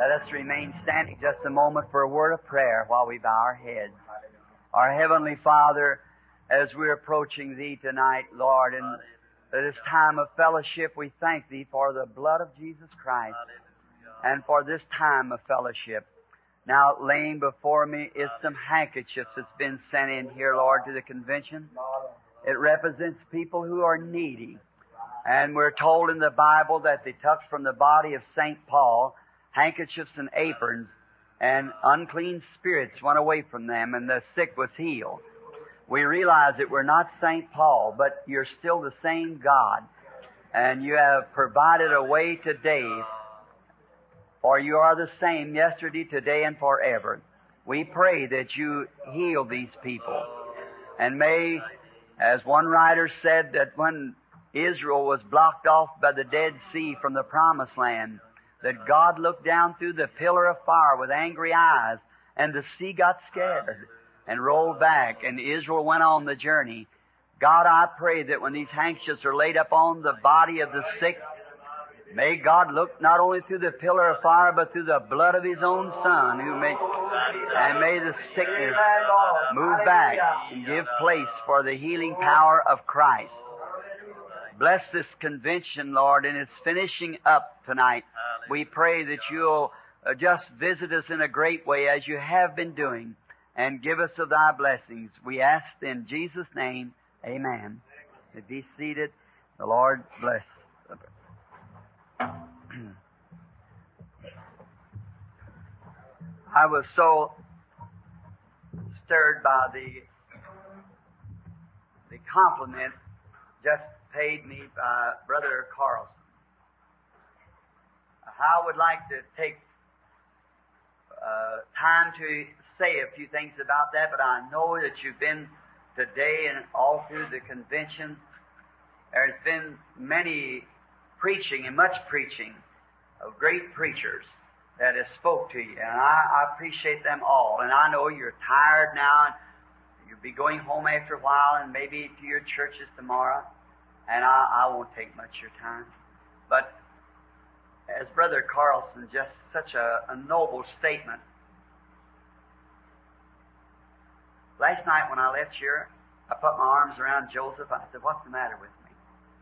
Let us remain standing just a moment for a word of prayer while we bow our heads. Our Heavenly Father, as we're approaching Thee tonight, Lord, in this time of fellowship, we thank Thee for the blood of Jesus Christ and for this time of fellowship. Now, laying before me is some handkerchiefs that's been sent in here, Lord, to the convention. It represents people who are needy. And we're told in the Bible that they took from the body of St. Paul handkerchiefs and aprons, and unclean spirits went away from them, and the sick was healed. We realize that we're not St. Paul, but you're still the same God. And you have provided a way today, for you are the same yesterday, today, and forever. We pray that you heal these people. And may, as one writer said, that when Israel was blocked off by the Dead Sea from the Promised Land, that God looked down through the pillar of fire with angry eyes, and the sea got scared and rolled back, and Israel went on the journey. God, I pray that when these handkerchiefs are laid upon the body of the sick, may God look not only through the pillar of fire, but through the blood of His own Son, and may the sickness move back and give place for the healing power of Christ. Bless this convention, Lord, and it's finishing up tonight. We pray that you'll just visit us in a great way as you have been doing, and give us of Thy blessings. We ask in Jesus' name, amen. Be seated. The Lord bless. I was so stirred by the compliment just paid me by Brother Carlson. I would like to take time to say a few things about that, but I know that you've been today and all through the convention. There's been many preaching and much preaching of great preachers that have spoke to you, and I appreciate them all. And I know you're tired now, and you'll be going home after a while, and maybe to your churches tomorrow. And I won't take much of your time. But as Brother Carlson, just such a noble statement. Last night when I left here, I put my arms around Joseph. I said, "What's the matter with me?"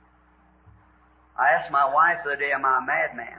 I asked my wife the other day, "Am I a madman?"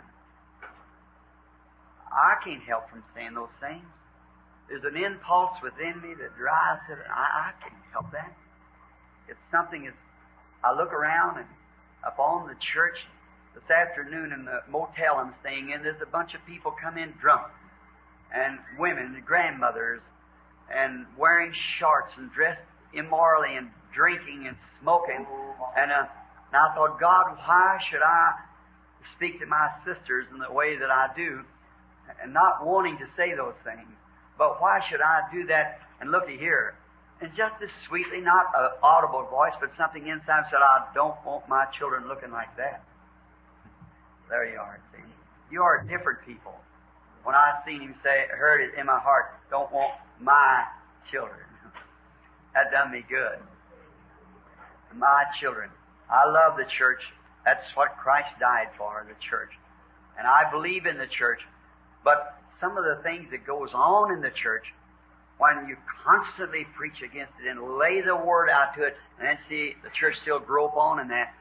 I can't help from saying those things. There's an impulse within me that drives it. I can't help that. It's something that's I look around and upon the church this afternoon in the motel I'm staying in, there's a bunch of people come in drunk, and women, and grandmothers, and wearing shorts and dressed immorally and drinking and smoking. And I thought, God, why should I speak to my sisters in the way that I do, and not wanting to say those things? But why should I do that? And looky here. And just as sweetly, not an audible voice, but something inside said, I don't want my children looking like that. There you are, see. You are different people. When I seen him say, heard it in my heart, don't want my children. That done me good. My children. I love the church. That's what Christ died for, the church. And I believe in the church. But some of the things that goes on in the church, when you constantly preach against it and lay the word out to it, and then see the church still grope on in that,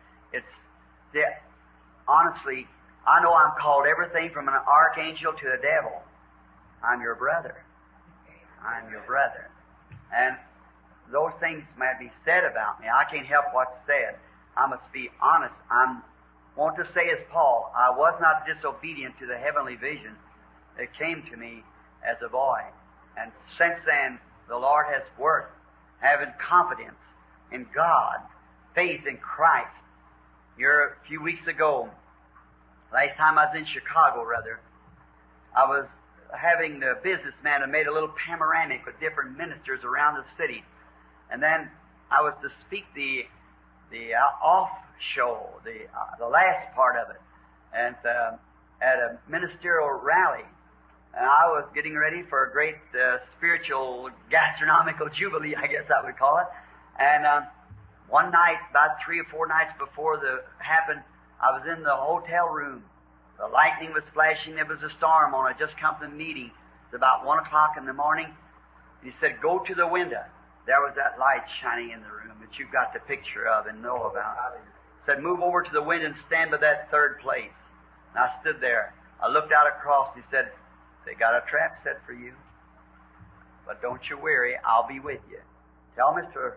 honestly, I know I'm called everything from an archangel to a devil. I'm your brother. I'm your brother. And those things might be said about me. I can't help what's said. I must be honest. I want to say as Paul, I was not disobedient to the heavenly vision that came to me as a boy. And since then, the Lord has worked, having confidence in God, faith in Christ. Here, a few weeks ago, last time I was in Chicago, I was having the businessman who made a little panoramic with different ministers around the city. And then I was to speak the off show, the last part of it, and at a ministerial rally. And I was getting ready for a great spiritual gastronomical jubilee, I guess I would call it. And one night, about 3 or 4 nights before it happened, I was in the hotel room, The lightning was flashing. There was a storm on. I just come from the meeting. It's about 1 o'clock in the morning. He said, go to the window. There was that light shining in the room that you've got the picture of and know about. He said, move over to the window and stand by that third place. And I stood there. I looked out across. He said, they got a trap set for you. But don't you worry, I'll be with you. Tell Mr.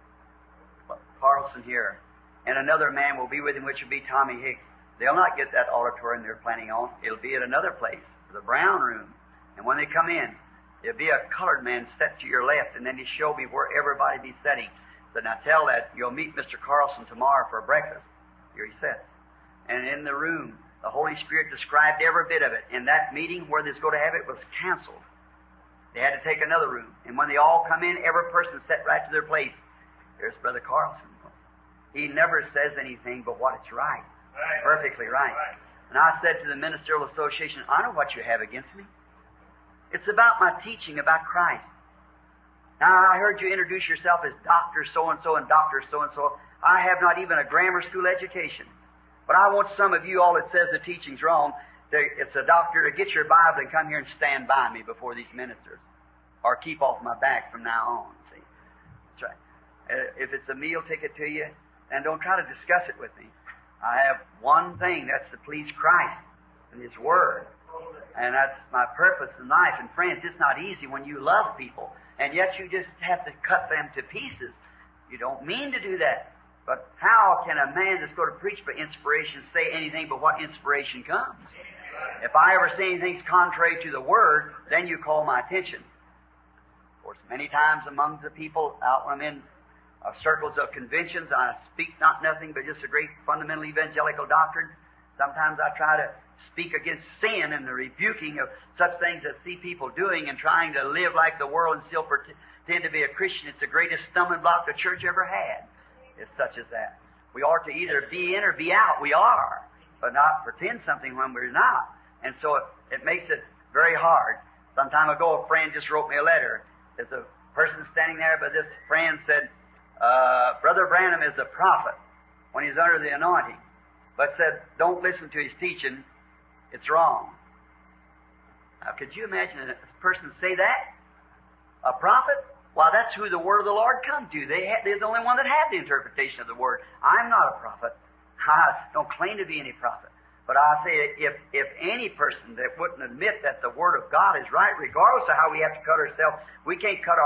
Carlson here, and another man will be with him, which will be Tommy Hicks. They'll not get that auditorium they're planning on. It'll be at another place, the Brown Room. And when they come in, there'll be a colored man set to your left, and then he showed me where everybody be sitting. So now tell that you'll meet Mr. Carlson tomorrow for breakfast. Here he sits. And in the room, the Holy Spirit described every bit of it. And that meeting where they was going to have it was canceled. They had to take another room. And when they all come in, every person sat right to their place. There's Brother Carlson. He never says anything but what it's right. Perfectly right. And I said to the Ministerial Association, I know what you have against me. It's about my teaching about Christ. Now, I heard you introduce yourself as Dr. So-and-so and Dr. So-and-so. I have not even a grammar school education. But I want some of you all that says the teaching's wrong, it's a doctor, to get your Bible and come here and stand by me before these ministers. Or keep off my back from now on. See? That's right. If it's a meal ticket to you, then don't try to discuss it with me. I have one thing, that's to please Christ and His Word. And that's my purpose in life. And friends, it's not easy when you love people, and yet you just have to cut them to pieces. You don't mean to do that. But how can a man that's going to preach for inspiration say anything but what inspiration comes? If I ever say anything contrary to the Word, then you call my attention. Of course, many times among the people out when I'm in circles of conventions, I speak not nothing but just a great fundamental evangelical doctrine. Sometimes I try to speak against sin and the rebuking of such things that see people doing and trying to live like the world and still pretend to be a Christian. It's the greatest stumbling block the church ever had. It's such as that. We are to either be in or be out. We are, but not pretend something when we're not. And so it makes it very hard. Some time ago, a friend just wrote me a letter. There's a person standing there, but this friend said, Brother Branham is a prophet when he's under the anointing, but said, don't listen to his teaching. It's wrong. Now, could you imagine a person say that? A prophet? Well, that's who the Word of the Lord come to. There's the only one that had the interpretation of the Word. I'm not a prophet. I don't claim to be any prophet. But I say, if any person that wouldn't admit that the Word of God is right, regardless of how we have to cut ourselves, we can't cut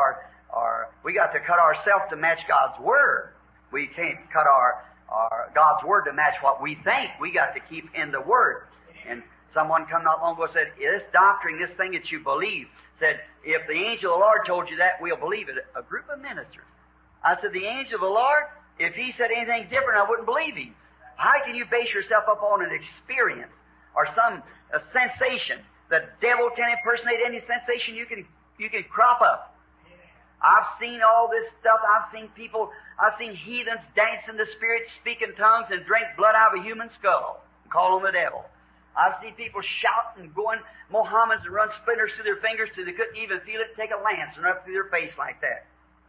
we got to cut ourselves to match God's Word. We can't cut our God's Word to match what we think. We got to keep in the Word. And someone come not long ago and said, this doctrine, this thing that you believe, said, if the angel of the Lord told you that, we'll believe it. A group of ministers. I said, the angel of the Lord, if he said anything different, I wouldn't believe him. How can you base yourself up on an experience or a sensation? The devil can impersonate any sensation you can crop up. I've seen all this stuff. I've seen heathens dance in the Spirit, speak in tongues, and drink blood out of a human skull and call on the devil. I've seen people shout and going Mohammedans and run splinters through their fingers till they couldn't even feel it, take a lance and run up through their face like that.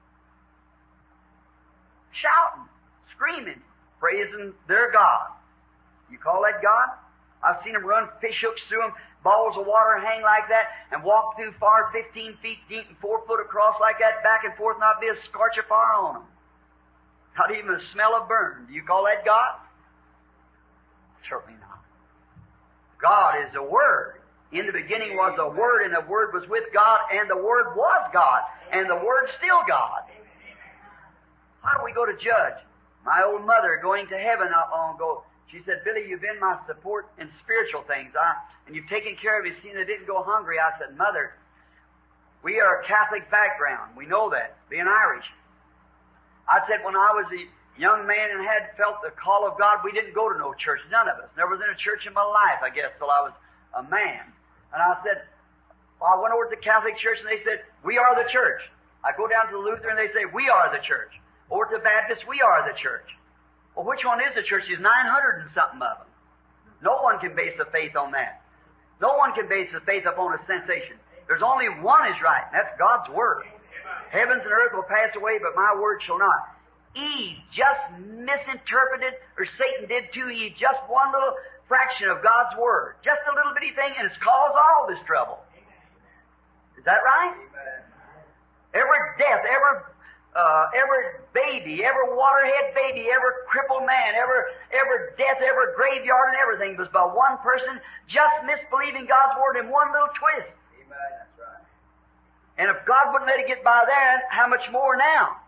Shouting, screaming, praising their God. You call that God? I've seen them run fish hooks through them, balls of water hang like that, and walk through fire 15 feet deep and 4 foot across like that, back and forth, not be a scorch of fire on them. Not even a smell of burn. Do you call that God? Certainly not. God is a Word. In the beginning was a Word, and the Word was with God, and the Word was God, and the Word's still God. How do we go to judge? My old mother, going to heaven not long ago, she said, Billy, you've been my support in spiritual things, and you've taken care of me, seeing I didn't go hungry. I said, Mother, we are a Catholic background. We know that, being Irish. I said, when I was a young man and had felt the call of God, we didn't go to no church, none of us. Never was in a church in my life, I guess, till I was a man. And I said, well, I went over to the Catholic Church, and they said, we are the church. I go down to the Lutheran, and they say, we are the church. Over to the Baptist, we are the church. Well, which one is the church? There's 900 and something of them. No one can base a faith on that. No one can base a faith upon a sensation. There's only one is right, and that's God's Word. Heavens and earth will pass away, but my word shall not. Eve just misinterpreted, or Satan did too, Eve, just one little fraction of God's Word. Just a little bitty thing, and it's caused all this trouble. Is that right? Every death, every baby, every waterhead baby, every crippled man, every death, every graveyard and everything was by one person just misbelieving God's Word in one little twist. Amen. That's right. And if God wouldn't let it get by there, how much more now?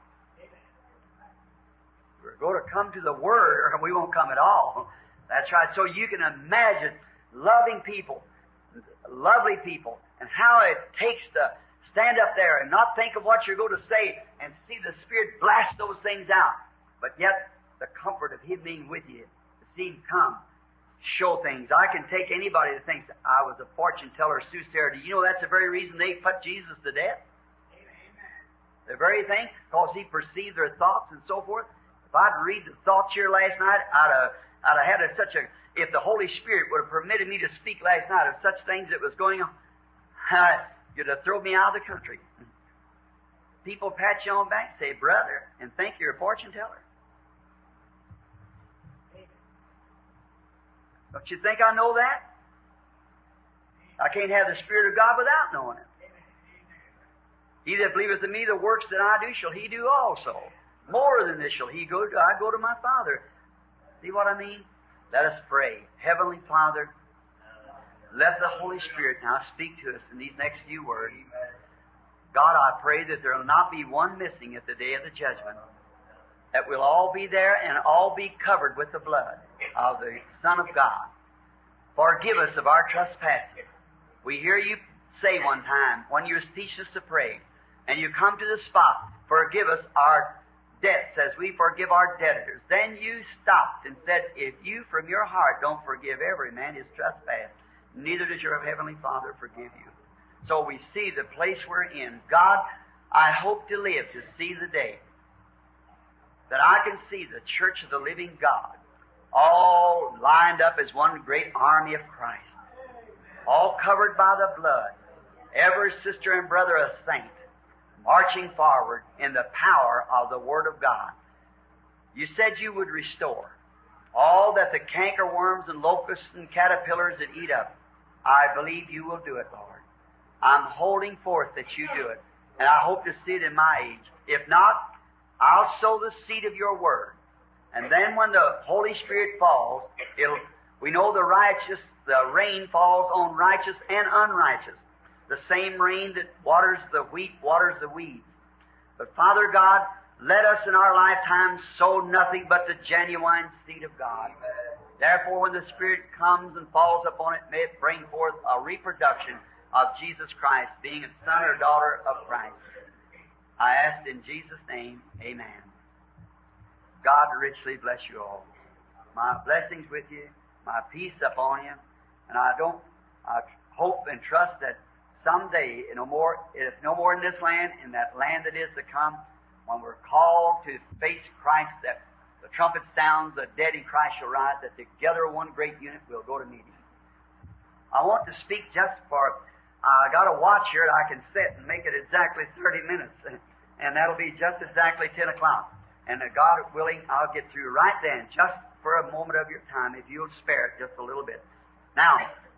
We're going to come to the Word, or we won't come at all. That's right. So you can imagine loving people, lovely people, and how it takes to stand up there and not think of what you're going to say and see the Spirit blast those things out. But yet, the comfort of Him being with you, to see Him come, show things. I can take anybody that thinks I was a fortune teller, soothsayer. Do you know that's the very reason they put Jesus to death? The very thing, because He perceived their thoughts and so forth. If I'd read the thoughts here last night, I'd have had such a... If the Holy Spirit would have permitted me to speak last night of such things that was going on, you'd have thrown me out of the country. People pat you on the back, say, brother, and think you're a fortune teller. Don't you think I know that? I can't have the Spirit of God without knowing it. He that believeth in me, the works that I do shall he do also. More than this shall he go to. I go to my Father. See what I mean? Let us pray. Heavenly Father, let the Holy Spirit now speak to us in these next few words. God, I pray that there will not be one missing at the day of the judgment, that we'll all be there and all be covered with the blood of the Son of God. Forgive us of our trespasses. We hear you say one time when you teach us to pray, and you come to the spot, forgive us our debts as we forgive our debtors. Then you stopped and said, if you from your heart don't forgive every man his trespass, neither does your Heavenly Father forgive you. So we see the place we're in. God, I hope to live to see the day that I can see the Church of the Living God all lined up as one great army of Christ, all covered by the blood, every sister and brother a saint, marching forward in the power of the Word of God. You said you would restore all that the cankerworms and locusts and caterpillars that eat up. I believe you will do it, Lord. I'm holding forth that you do it, and I hope to see it in my age. If not, I'll sow the seed of your Word. And then when the Holy Spirit falls, we know the rain falls on righteous and unrighteous. The same rain that waters the wheat waters the weeds. But Father God, let us in our lifetime sow nothing but the genuine seed of God. Therefore, when the Spirit comes and falls upon it, may it bring forth a reproduction of Jesus Christ, being a son or daughter of Christ. I ask in Jesus' name, amen. God richly bless you all. My blessings with you, my peace upon you, and I hope and trust that someday, if no more in this land, in that land that is to come, when we're called to face Christ, that the trumpet sounds, the dead in Christ shall rise, that together one great unit will go to meeting. I want to speak just for, I got a watch here that I can set and make it exactly 30 minutes, and that'll be just exactly 10 o'clock. And God willing, I'll get through right then, just for a moment of your time, if you'll spare it just a little bit. Now,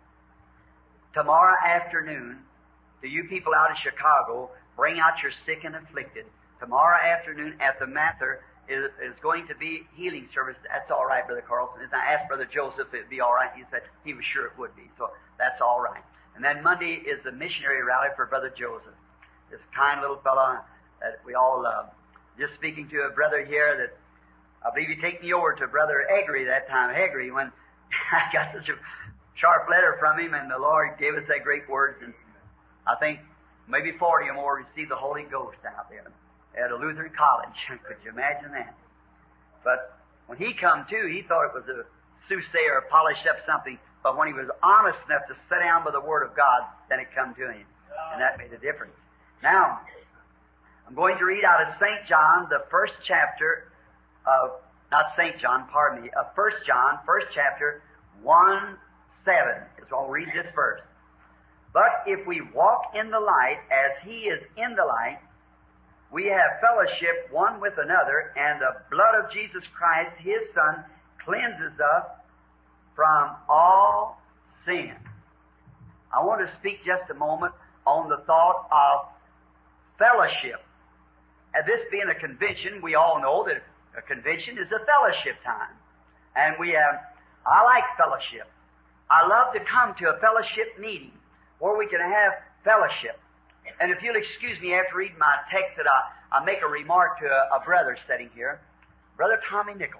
tomorrow afternoon, to you people out of Chicago, bring out your sick and afflicted. Tomorrow afternoon at the Mather is going to be healing service. That's all right, Brother Carlson. I asked Brother Joseph if it'd be all right. He said he was sure it would be. So that's all right. And then Monday is the missionary rally for Brother Joseph, this kind little fellow that we all love. Just speaking to a brother here that I believe he took me over to Brother Eggery that time. Eggery, when I got such a sharp letter from him, and the Lord gave us that great words, and I think maybe 40 or more received the Holy Ghost out there at a Lutheran college. Could you imagine that? But when he come to, he thought it was a soothsayer or polished up something. But when he was honest enough to sit down by the Word of God, then it come to him. And that made a difference. Now, I'm going to read out of St. John, the first chapter of, not St. John, pardon me, of 1 John, first chapter, 1:7. So I'll read this verse. But if we walk in the light as He is in the light, we have fellowship one with another, and the blood of Jesus Christ, His Son, cleanses us from all sin. I want to speak just a moment on the thought of fellowship. And this being a convention, we all know that a convention is a fellowship time. And I like fellowship. I love to come to a fellowship meeting where we can have fellowship. And if you'll excuse me after reading my text that I make a remark to a brother sitting here, Brother Tommy Nichols.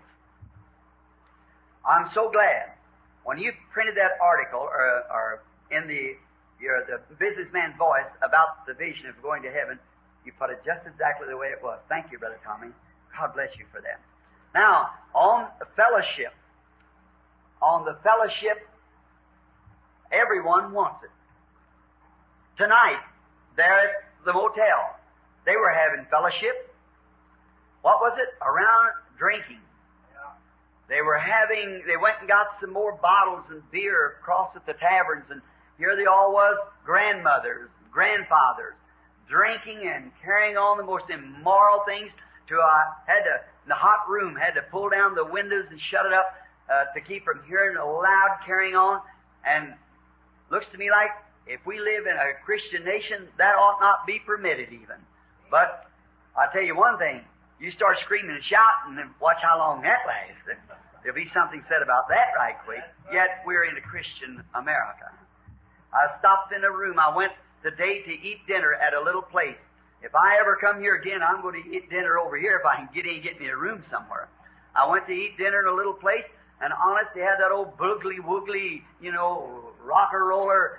I'm so glad when you printed that article or in the businessman's voice about the vision of going to heaven, you put it just exactly the way it was. Thank you, Brother Tommy. God bless you for that. Now, on the fellowship, everyone wants it. Tonight, there at the motel, they were having fellowship. What was it? Around drinking. They went and got some more bottles and beer across at the taverns, and here they all was, grandmothers, grandfathers, drinking and carrying on the most immoral things. In the hot room, had to pull down the windows and shut it up to keep from hearing the loud carrying on. And looks to me like if we live in a Christian nation, that ought not be permitted even. But I'll tell you one thing, you start screaming and shouting and watch how long that lasts. There'll be something said about that right quick. Yet we're in a Christian America. I stopped in a room. I went today to eat dinner at a little place. If I ever come here again, I'm going to eat dinner over here if I can get me a room somewhere. I went to eat dinner in a little place, and honest, they had that old boogly-woogly, rocker roller.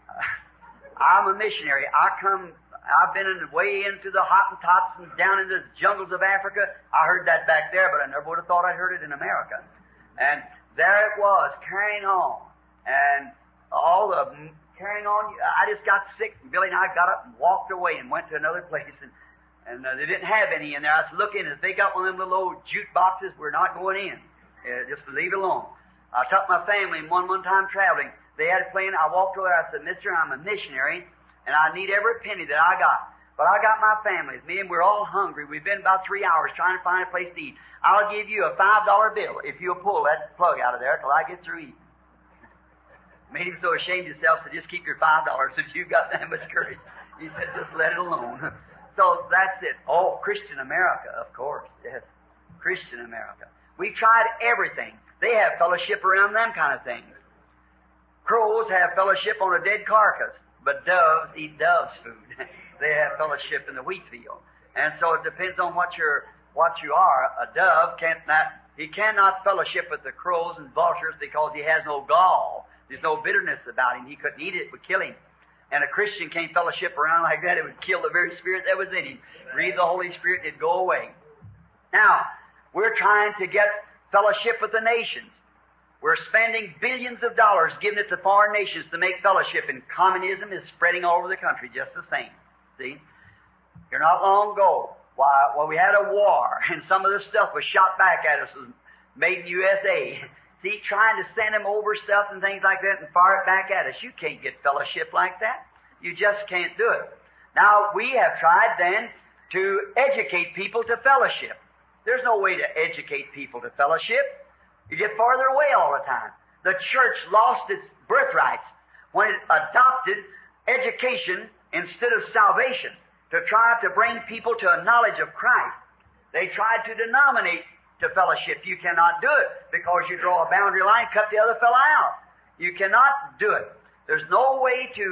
I'm a missionary. I've been way into the Hottentots and down in the jungles of Africa. I heard that back there, but I never would have thought I'd heard it in America. And there it was, carrying on. And all the carrying on. I just got sick. Billy and I got up and walked away and went to another place, and they didn't have any in there. I said, look in. If they got one of them little old jute boxes, we're not going in. Just leave it alone. I took my family one time traveling. They had it playing. I walked over there. I said, Mister, I'm a missionary, and I need every penny that I got. But I got my family with me, and we're all hungry. We've been about 3 hours trying to find a place to eat. I'll give you a $5 bill if you'll pull that plug out of there till I get through eating. Made him so ashamed of himself, so just keep your $5 if you've got that much courage. He said, just let it alone. So that's it. Oh, Christian America, of course. Yes, Christian America. We tried everything. They have fellowship around them kind of things. Crows have fellowship on a dead carcass, but doves eat dove's food. They have fellowship in the wheat field. And so it depends on what you are. A dove cannot fellowship with the crows and vultures because he has no gall. There's no bitterness about him. He couldn't eat it. It would kill him. And a Christian can't fellowship around like that. It would kill the very spirit that was in him. Breathe the Holy Spirit, it'd go away. Now, we're trying to get fellowship with the nations. We're spending billions of dollars giving it to foreign nations to make fellowship, and communism is spreading all over the country just the same. See? Here not long ago, while we had a war, and some of the stuff was shot back at us, was made in USA. See, trying to send them over stuff and things like that and fire it back at us. You can't get fellowship like that. You just can't do it. Now, we have tried then to educate people to fellowship. There's no way to educate people to fellowship. You get farther away all the time. The church lost its birthrights when it adopted education instead of salvation to try to bring people to a knowledge of Christ. They tried to denominate to fellowship. You cannot do it because you draw a boundary line, cut the other fellow out. You cannot do it. There's no way to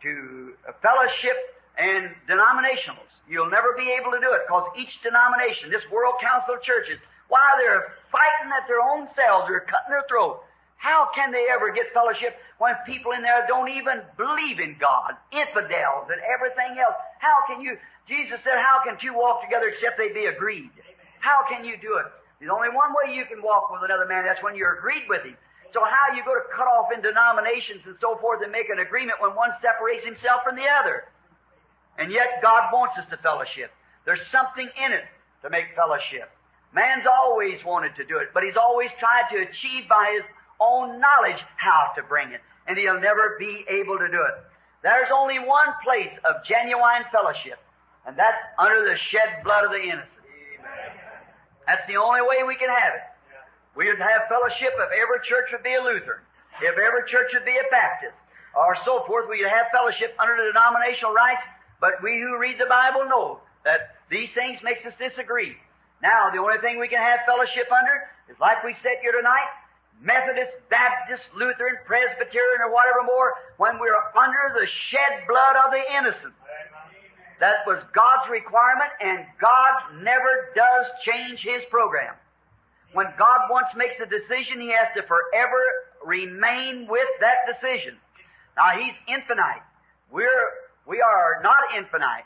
fellowship and denominationals. You'll never be able to do it because each denomination, this World Council of Churches, while they're fighting at their own selves, they're cutting their throat. How can they ever get fellowship when people in there don't even believe in God, infidels and everything else? How can you, Jesus said, how can two walk together except they be agreed? How can you do it? There's only one way you can walk with another man, that's when you're agreed with him. So how you go to cut off in denominations and so forth and make an agreement when one separates himself from the other? And yet God wants us to fellowship. There's something in it to make fellowship. Man's always wanted to do it, but he's always tried to achieve by his own knowledge how to bring it. And he'll never be able to do it. There's only one place of genuine fellowship, and that's under the shed blood of the innocent. That's the only way we can have it. We would have fellowship if every church would be a Lutheran, if every church would be a Baptist, or so forth. We would have fellowship under the denominational rights, but we who read the Bible know that these things makes us disagree. Now, the only thing we can have fellowship under is like we said here tonight, Methodist, Baptist, Lutheran, Presbyterian, or whatever more, when we're under the shed blood of the innocent. That was God's requirement, and God never does change His program. When God once makes a decision, He has to forever remain with that decision. Now, He's infinite. We are not infinite.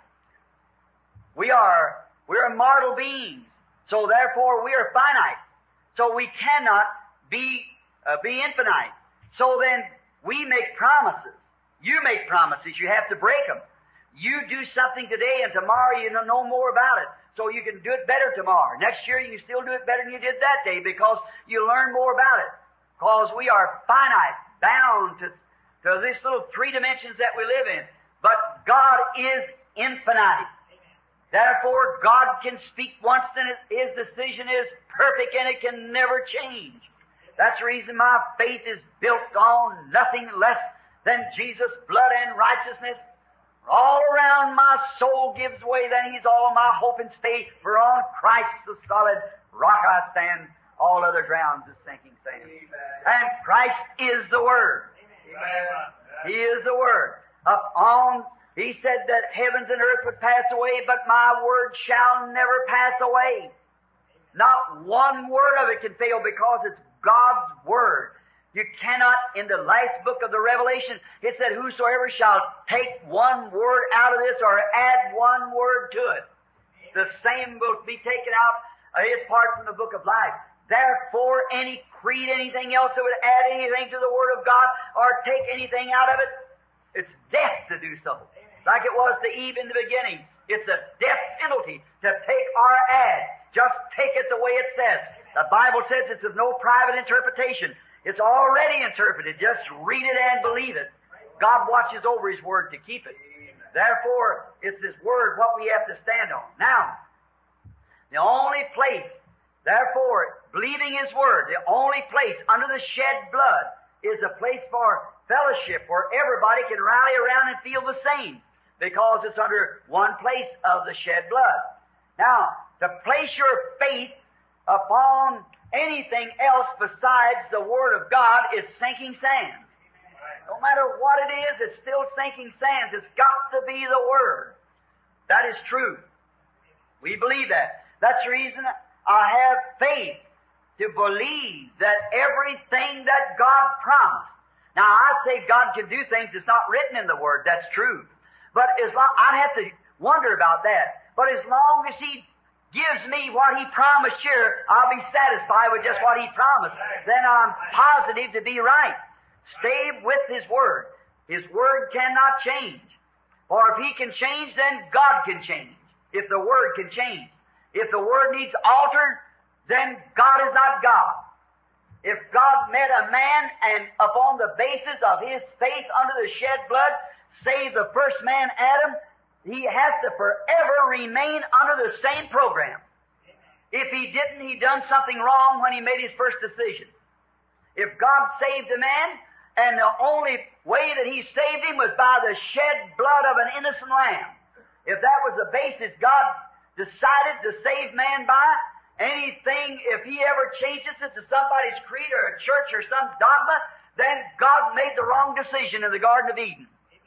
We're mortal beings. So therefore, we are finite. So we cannot be infinite. So then, we make promises. You make promises. You have to break them. You do something today, and tomorrow you know more about it. So you can do it better tomorrow. Next year you can still do it better than you did that day because you learn more about it. Because we are finite, bound to these little 3 dimensions that we live in. But God is infinite. Therefore, God can speak once, and His decision is perfect, and it can never change. That's the reason my faith is built on nothing less than Jesus' blood and righteousness. All around my soul gives way, then He's all my hope and stay. For on Christ the solid rock I stand, all other grounds is sinking sand. And Christ is the Word. Amen. He is the Word. He said that heavens and earth would pass away, but my word shall never pass away. Not one word of it can fail because it's God's Word. You cannot, in the last book of the Revelation, it said, whosoever shall take one word out of this or add one word to it, the same will be taken out of his part from the book of life. Therefore, any creed, anything else that would add anything to the Word of God or take anything out of it, it's death to do so. Like it was to Eve in the beginning. It's a death penalty to take or add. Just take it the way it says. The Bible says it's of no private interpretation. It's already interpreted. Just read it and believe it. God watches over His Word to keep it. Therefore, it's His Word what we have to stand on. Now, the only place, therefore, believing His Word, the only place under the shed blood is a place for fellowship where everybody can rally around and feel the same because it's under one place of the shed blood. Now, to place your faith upon anything else besides the Word of God is sinking sands. No matter what it is, it's still sinking sands. It's got to be the Word. That is true. We believe that. That's the reason I have faith to believe that everything that God promised. Now, I say God can do things that's not written in the Word. That's true. But I'd have to wonder about that. But as long as He gives me what He promised here, I'll be satisfied with just what He promised. Then I'm positive to be right. Stay with His Word. His Word cannot change. For if He can change, then God can change. If the Word can change. If the Word needs altered, then God is not God. If God met a man and upon the basis of his faith under the shed blood saved the first man, Adam, He has to forever remain under the same program. If He didn't, He done something wrong when He made His first decision. If God saved a man, and the only way that He saved him was by the shed blood of an innocent lamb, if that was the basis God decided to save man by, anything, if He ever changes it to somebody's creed or a church or some dogma, then God made the wrong decision in the Garden of Eden.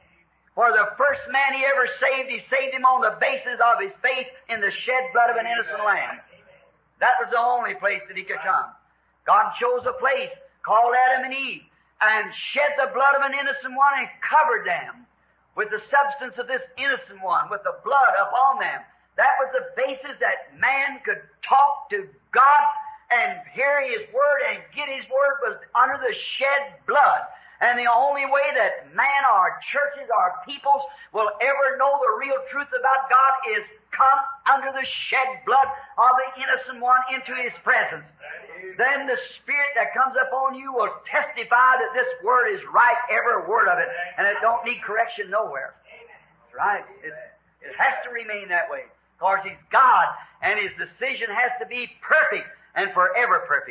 For the first man He ever saved, He saved him on the basis of his faith in the shed blood of an innocent lamb. That was the only place that He could come. God chose a place called Adam and Eve and shed the blood of an innocent one and covered them with the substance of this innocent one, with the blood upon them. That was the basis that man could talk to God and hear His Word and get His Word was under the shed blood. And the only way that man, our churches, our peoples will ever know the real truth about God is come under the shed blood of the innocent one into His presence. Then the Spirit that comes upon you will testify that this Word is right, every word of it, and it don't need correction nowhere. That's right. It has to remain that way. Because He's God, and His decision has to be perfect and forever perfect.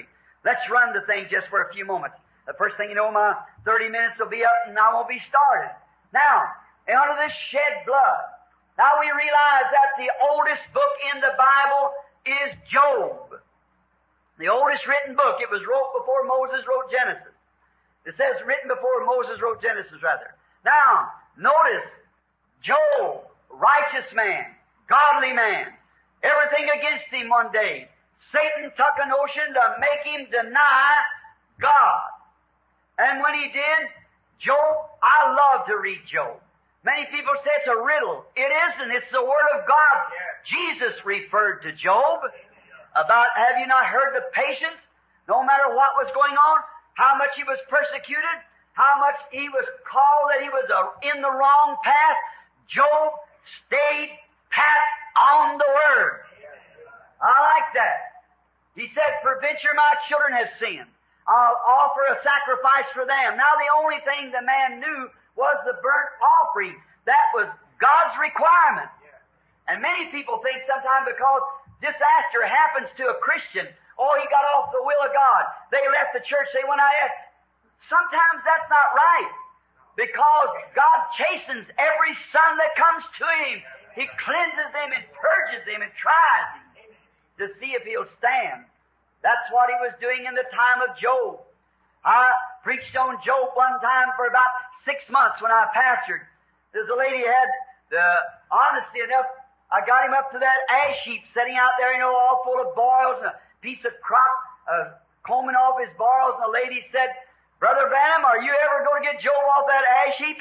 Let's run the thing just for a few moments. The first thing you know, my 30 minutes will be up and I won't be started. Now, under this shed blood, now we realize that the oldest book in the Bible is Job. The oldest written book. It was wrote before Moses wrote Genesis. It says written before Moses wrote Genesis, rather. Now, notice, Job, righteous man, godly man, everything against him one day. Satan took a notion to make him deny God. And when he did, Job, I love to read Job. Many people say it's a riddle. It isn't. It's the Word of God. Jesus referred to Job about, have you not heard the patience, no matter what was going on, how much he was persecuted, how much he was called that he was in the wrong path. Job stayed pat on the Word. I like that. He said, "Peradventure my children have sinned. I'll offer a sacrifice for them." Now the only thing the man knew was the burnt offering. That was God's requirement. And many people think sometimes because disaster happens to a Christian, oh, he got off the will of God, they left the church, they went out. Sometimes that's not right. Because God chastens every son that comes to Him. He cleanses them and purges them and tries him to see if he'll stand. That's what he was doing in the time of Job. I preached on Job one time for about 6 months when I pastored. There's a lady had the honesty enough, I got him up to that ash heap sitting out there, all full of boils and a piece of crop combing off his boils, and the lady said, "Brother Branham, are you ever going to get Job off that ash heap?"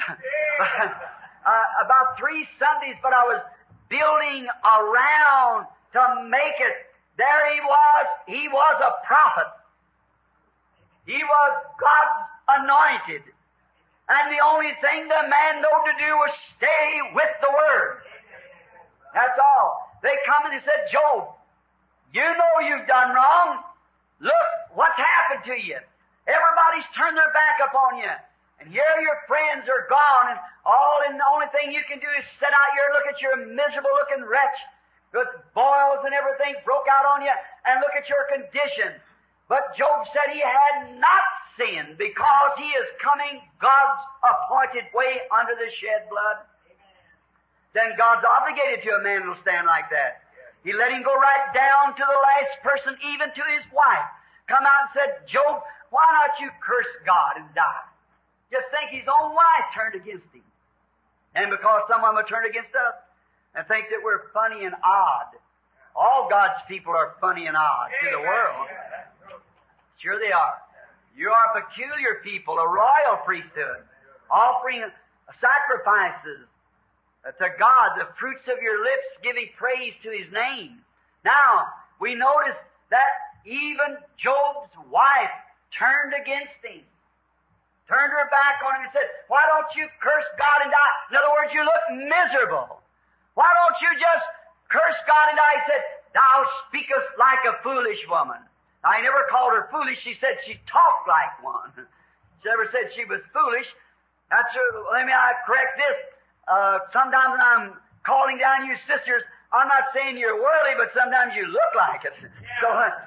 About 3 Sundays, but I was building around to make it. There he was. He was a prophet. He was God's anointed. And the only thing the man knew to do was stay with the Word. That's all. They come and they said, "Job, you know you've done wrong. Look what's happened to you. Everybody's turned their back upon you. And here your friends are gone, and the only thing you can do is sit out here and look at your miserable-looking wretch with boils and everything broke out on you, and look at your condition." But Job said he had not sinned because he is coming God's appointed way under the shed blood. Then God's obligated to a man who will stand like that. He let him go right down to the last person, even to his wife. Come out and said, "Job, why not you curse God and die?" Just think his own wife turned against him. And because someone will turn against us and think that we're funny and odd. All God's people are funny and odd to the world. Sure they are. You are a peculiar people, a royal priesthood, offering sacrifices to God, the fruits of your lips, giving praise to His name. Now, we notice that even Job's wife turned against him, turned her back on him and said, "Why don't you curse God and die?" In other words, you look miserable. Why don't you just curse God and die? He said, "Thou speakest like a foolish woman." I never called her foolish. She said she talked like one. She never said she was foolish. That's true. Let me correct this. Sometimes when I'm calling down you sisters, I'm not saying you're worldly, but sometimes you look like it. So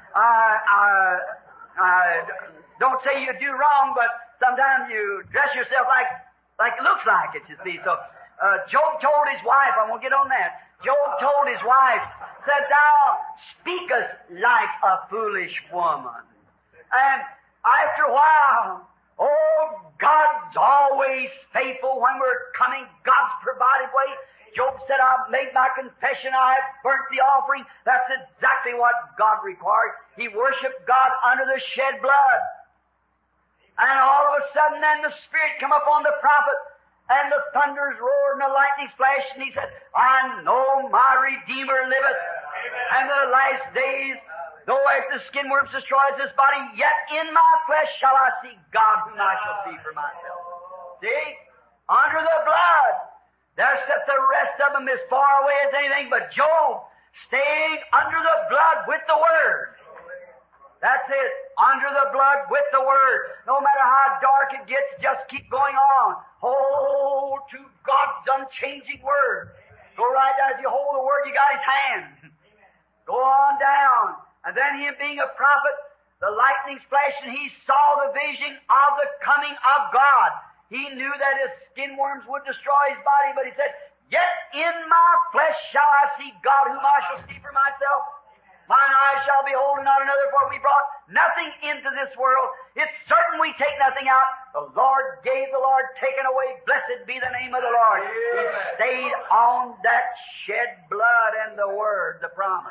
don't say you do wrong, but sometimes you dress yourself like it looks like it, you see. So Job told his wife, I won't get on that. Job told his wife, said, "Thou speakest like a foolish woman." And after a while, God's always faithful when we're coming God's provided way. Job said, "I've made my confession, I have burnt the offering." That's exactly what God required. He worshiped God under the shed blood. And all of a sudden then the Spirit come upon the prophet, and the thunders roared and the lightnings flashed, and he said, "I know my Redeemer liveth, and in the last days, though as the skin worms destroys this body, yet in my flesh shall I see God, whom I shall see for myself." See? Under the blood. There sat the rest of them as far away as anything but Job, staying under the blood with the Word. That's it. Under the blood with the Word. No matter how dark it gets, just keep going on. Hold to God's unchanging Word. Go right down. If you hold the Word, you got His hand. Go on down. And then him being a prophet, the lightnings flashed, and he saw the vision of the coming of God. He knew that his skin worms would destroy his body, but he said, "Yet in my flesh shall I see God, whom I shall see for myself. Mine eyes shall behold and not another, for we brought nothing into this world. It's certain we take nothing out. The Lord gave, the Lord taken away. Blessed be the name of the Lord." He stayed on that shed blood and the Word, the promise.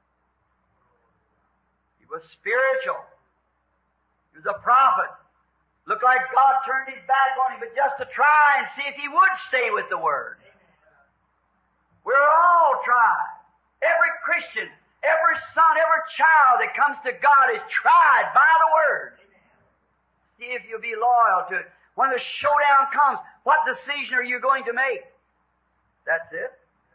He was spiritual. He was a prophet. Looked like God turned His back on him, but just to try and see if he would stay with the Word. We're all tried. Every Christian, every son, every child that comes to God is tried by the Word. See if you'll be loyal to it. When the showdown comes, what decision are you going to make? That's it.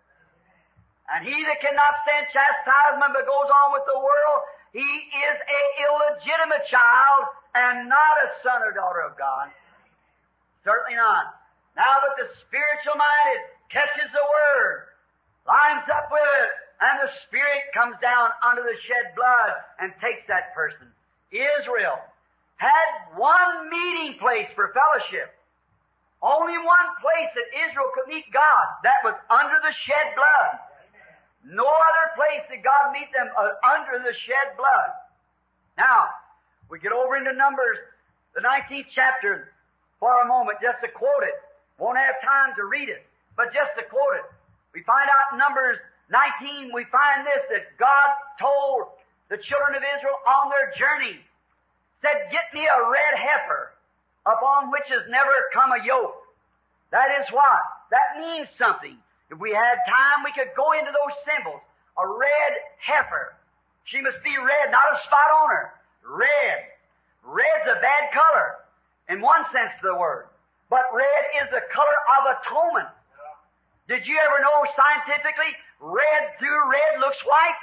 And he that cannot stand chastisement but goes on with the world, he is an illegitimate child and not a son or daughter of God. Certainly not. Now that the spiritual minded catches the Word, lines up with it, and the Spirit comes down under the shed blood and takes that person. Israel had one meeting place for fellowship. Only one place that Israel could meet God. That was under the shed blood. No other place did God meet them under the shed blood. Now, we get over into Numbers, the 19th chapter, for a moment, just to quote it. Won't have time to read it, but just to quote it. We find out in Numbers 19, we find this, that God told the children of Israel on their journey, said, "Get me a red heifer upon which has never come a yoke." That is what? That means something. If we had time, we could go into those symbols. A red heifer. She must be red, not a spot on her. Red. Red's a bad color, in one sense of the word. But red is the color of atonement. Did you ever know scientifically, red through red looks white?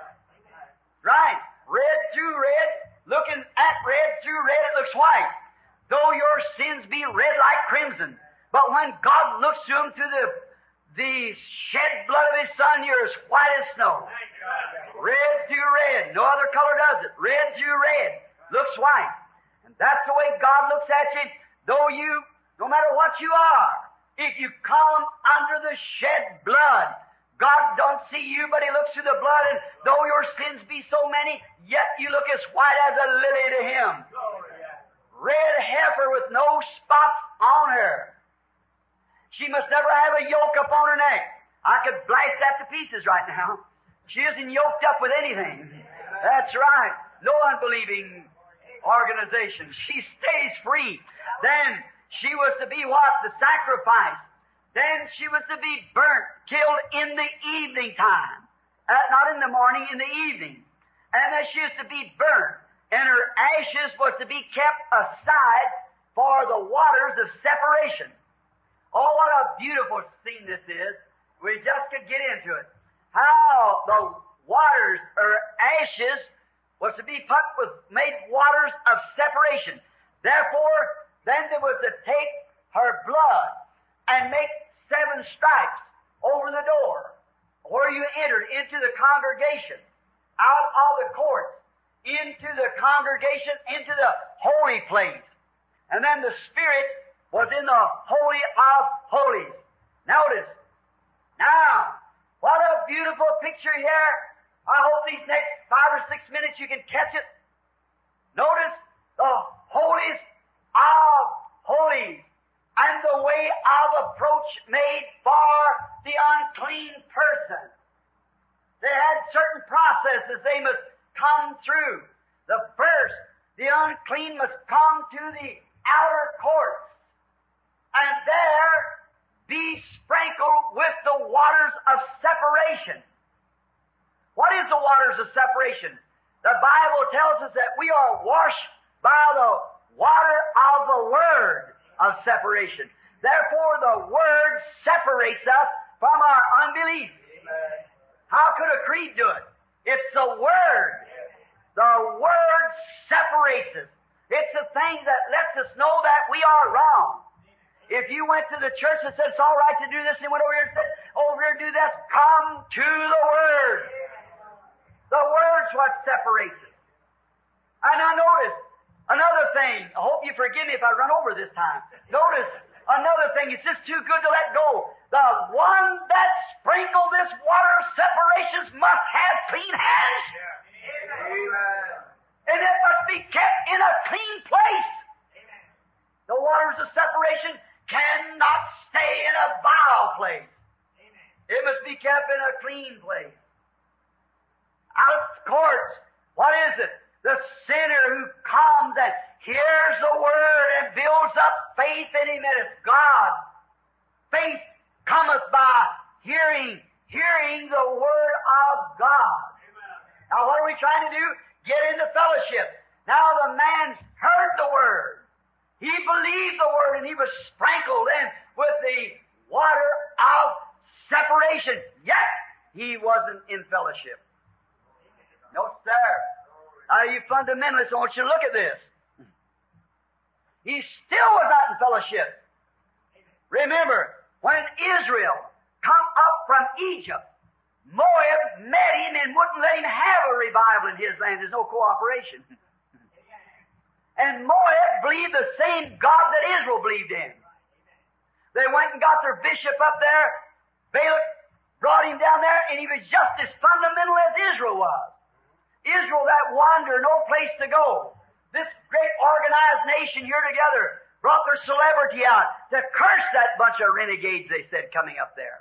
Right. Red through red, looking at red through red, it looks white. Though your sins be red like crimson. But when God looks to them through the shed blood of His Son, you're as white as snow. Red through red. No other color does it. Red through red looks white. And that's the way God looks at you. Though you, no matter what you are, if you come under the shed blood, God don't see you, but He looks through the blood, and though your sins be so many, yet you look as white as a lily to Him. Red heifer with no spots on her. She must never have a yoke upon her neck. I could blast that to pieces right now. She isn't yoked up with anything. That's right. No unbelieving organization. She stays free. Then she was to be what? The sacrifice. Then she was to be burnt, killed in the evening time. Not in the morning, in the evening. And then she was to be burnt. And her ashes was to be kept aside for the waters of separation. Oh, what a beautiful scene this is. We just could get into it. How the waters, or ashes, was to be put with, made waters of separation. Therefore, then there was to take her blood and make 7 stripes over the door where you entered into the congregation, out of the courts, into the congregation, into the holy place. And then the Spirit was in the Holy of Holies. Notice. Now, what a beautiful picture here. I hope these next 5 or 6 minutes you can catch it. Notice the holies of holies and the way of approach made for the unclean person. They had certain processes they must come through. The first, the unclean must come to the outer courts and there be sprinkled with the waters of separation. What is the waters of separation? The Bible tells us that we are washed by the water of the Word of separation. Therefore, the Word separates us from our unbelief. Amen. How could a creed do it? It's the Word. The Word separates us. It's the thing that lets us know that we are wrong. If you went to the church and said, it's all right to do this, and went over here and said, over here do that, come to the Word. The Word's what separates us. And now notice, another thing. I hope you forgive me if I run over this time. Notice, another thing. It's just too good to let go. The one that sprinkled this water of separations must have clean hands. Amen. And it must be kept in a clean place. The waters of separation cannot stay in a vile place. It must be kept in a clean place. Out courts, what is it? The sinner who comes and hears the Word and builds up faith in Him, and it's God. Faith cometh by hearing the Word of God. Now what are we trying to do? Get into fellowship. Now the man heard the Word. He believed the Word, and he was sprinkled in with the water of separation. Yet he wasn't in fellowship. No, sir. Now, you fundamentalists, I want you to look at this. He still was not in fellowship. Remember, when Israel come up from Egypt, Moab met him and wouldn't let him have a revival in his land. There's no cooperation. And Moab believed the same God that Israel believed in. They went and got their bishop up there. Balak brought him down there, and he was just as fundamental as Israel was. Israel, that wanderer, no place to go. This great organized nation here together brought their celebrity out to curse that bunch of renegades, they said, coming up there.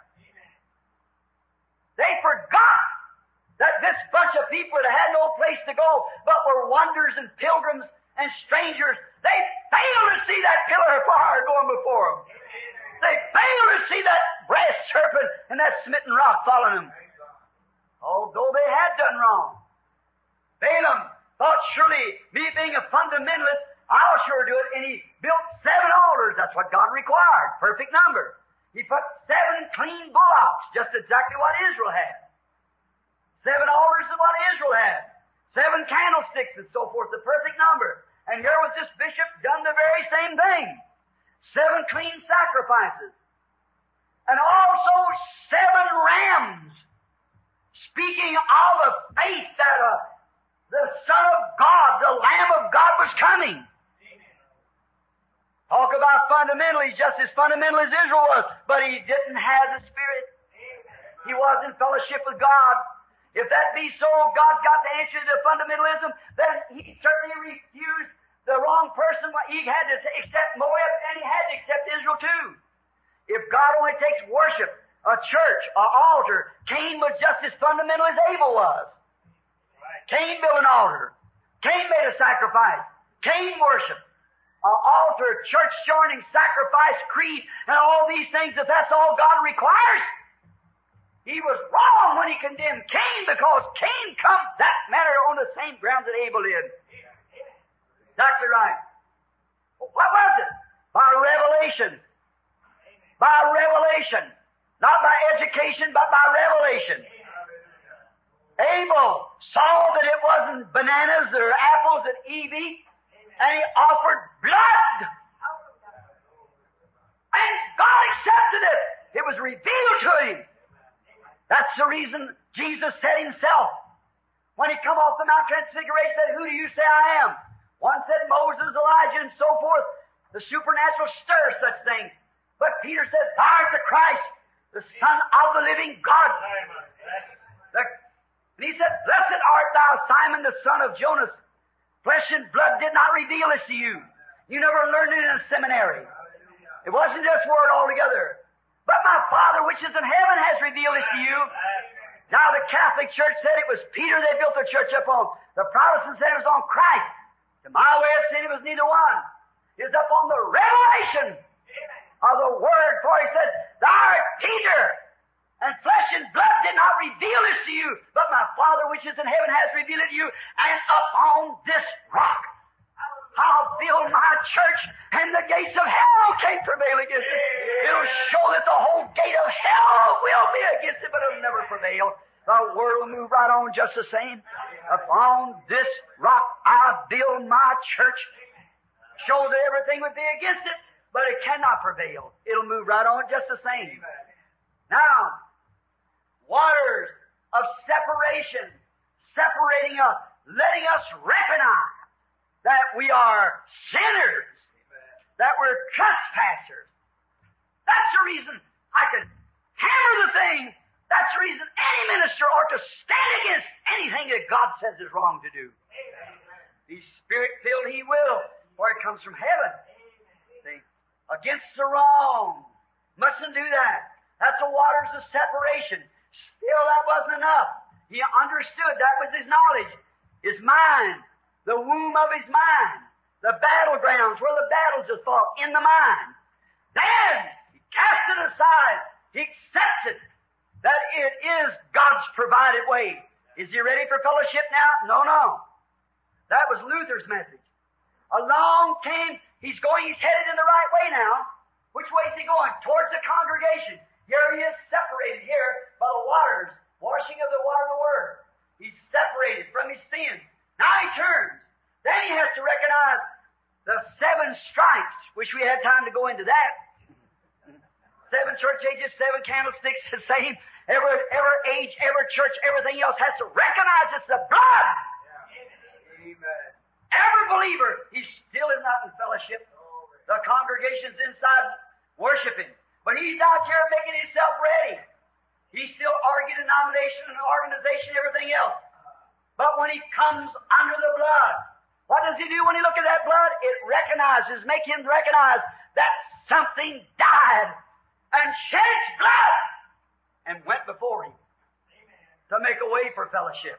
They forgot that this bunch of people that had no place to go but were wanderers and pilgrims and strangers, they failed to see that pillar of fire going before them. They failed to see that brass serpent and that smitten rock following them. Although they had done wrong. Balaam thought, surely, me being a fundamentalist, I'll sure do it. And he built 7 altars. That's what God required. Perfect number. He put 7 clean bullocks, just exactly what Israel had. 7 altars is what Israel had. 7 candlesticks and so forth, the perfect number. And here was this bishop done the very same thing. 7 clean sacrifices. And also 7 rams. Speaking of a faith that the Son of God, the Lamb of God, was coming. Talk about fundamentally, just as fundamental as Israel was, but he didn't have the Spirit. He was in fellowship with God. If that be so, God's got the answer to fundamentalism, then he certainly refused the wrong person. He had to accept Moab, and he had to accept Israel too. If God only takes worship, a church, an altar, Cain was just as fundamental as Abel was. Cain built an altar. Cain made a sacrifice. Cain worshiped. An altar, church joining, sacrifice, creed, and all these things, if that's all God requires, he was wrong when he condemned Cain, because Cain come that manner on the same ground that Abel did. Exactly right. Well, what was it? By revelation. By revelation. Not by education, but by revelation. Abel saw that it wasn't bananas or apples that Eve eat, and he offered blood. And God accepted it. It was revealed to him. That's the reason Jesus said himself, when he come off the Mount Transfiguration, said, "Who do you say I am?" One said Moses, Elijah, and so forth. The supernatural stirs such things. But Peter said, "Thou art the Christ, the Son of the living God." And he said, "Blessed art thou, Simon, the son of Jonas. Flesh and blood did not reveal this to you. You never learned it in a seminary. It wasn't just word altogether. But my Father which is in heaven has revealed this to you." Now the Catholic Church said it was Peter they built their church upon. The Protestants said it was on Christ. To my way of saying it was neither one. It was up on the revelation of the Word. For he said, "Thou art Peter, and flesh and blood did not reveal this to you, but my Father which is in heaven has revealed it to you. And upon this rock I'll build my church, and the gates of hell can't prevail against it." It'll show that the whole gate of hell will be against it, but it'll never prevail. The Word will move right on just the same. Upon this rock I'll build my church. Show that everything would be against it, but it cannot prevail. It'll move right on just the same. Now, waters of separation, separating us, letting us recognize that we are sinners, that we're trespassers. That's the reason I can hammer the thing. That's the reason any minister ought to stand against anything that God says is wrong to do. Be Spirit-filled, He will, for it comes from heaven. See? Against the wrong. Mustn't do that. That's the waters of separation. Still, that wasn't enough. He understood that was his knowledge, his mind, the womb of his mind, the battlegrounds where the battles are fought in the mind. Then he casts it aside. He accepts it, that it is God's provided way. Is he ready for fellowship now? No, no. That was Luther's message. Along came, he's headed in the right way now. Which way is he going? Towards the congregation. Here he is separated here by the waters, washing of the water of the Word. He's separated from his sins. Now he turns. Then he has to recognize the 7 stripes, which we had time to go into that. 7 church ages, 7 candlesticks, the same. Every age, every church, everything else has to recognize it's the blood. Amen. Every believer, he still is not in fellowship. The congregation's inside worshiping. But he's out here making himself ready. He's still arguing denomination and organization and everything else. But when he comes under the blood, what does he do when he look at that blood? It makes him recognize that something died and shed its blood and went before him to make a way for fellowship.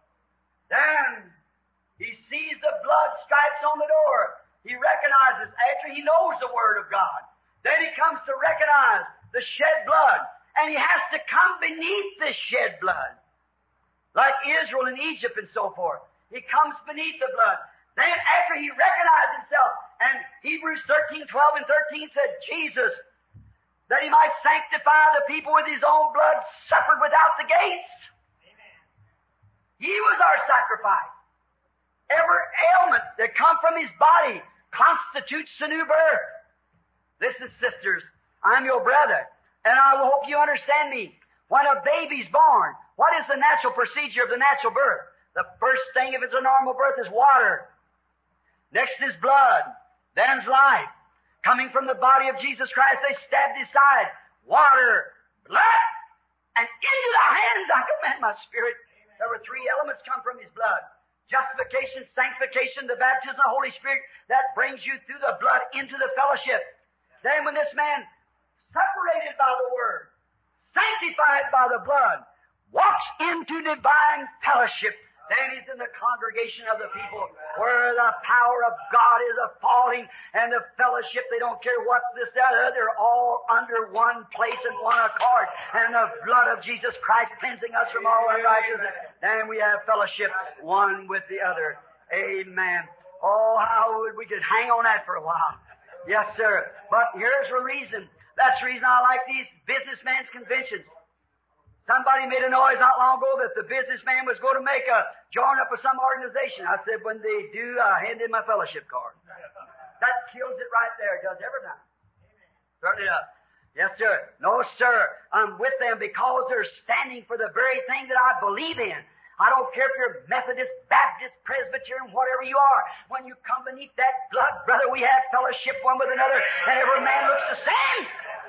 Then he sees the blood stripes on the door. He recognizes, after he knows the Word of God, then he comes to recognize the shed blood. And he has to come beneath the shed blood. Like Israel in Egypt and so forth. He comes beneath the blood. Then after he recognized himself, and Hebrews 13:12 and 13 said, Jesus, that he might sanctify the people with his own blood, suffered without the gates. Amen. He was our sacrifice. Every ailment that come from his body constitutes a new birth. Listen, sisters, I'm your brother, and I hope you understand me. When a baby's born, what is the natural procedure of the natural birth? The first thing, if it's a normal birth, is water. Next is blood. Then's life. Coming from the body of Jesus Christ, they stabbed his side. Water, blood, and into the hands I commend my spirit. There were 3 elements come from his blood. Justification, sanctification, the baptism of the Holy Spirit that brings you through the blood into the fellowship. Then when this man, separated by the Word, sanctified by the blood, walks into divine fellowship, then he's in the congregation of the people where the power of God is a-falling and the fellowship, they don't care what's this, that, or they're all under one place and one accord. And the blood of Jesus Christ cleansing us from all unrighteousness. Then we have fellowship one with the other. Amen. Oh, how we could hang on that for a while. Yes, sir. But here's the reason. That's the reason I like these businessmen's conventions. Somebody made a noise not long ago that the businessman was going to join up with some organization. I said, when they do, I hand in my fellowship card. That kills it right there. It does every time. Certainly does. Yes, sir. No, sir. I'm with them because they're standing for the very thing that I believe in. I don't care if you're Methodist, Baptist, Presbyterian, whatever you are. When you come beneath that blood, brother, we have fellowship one with another, and every man looks the same.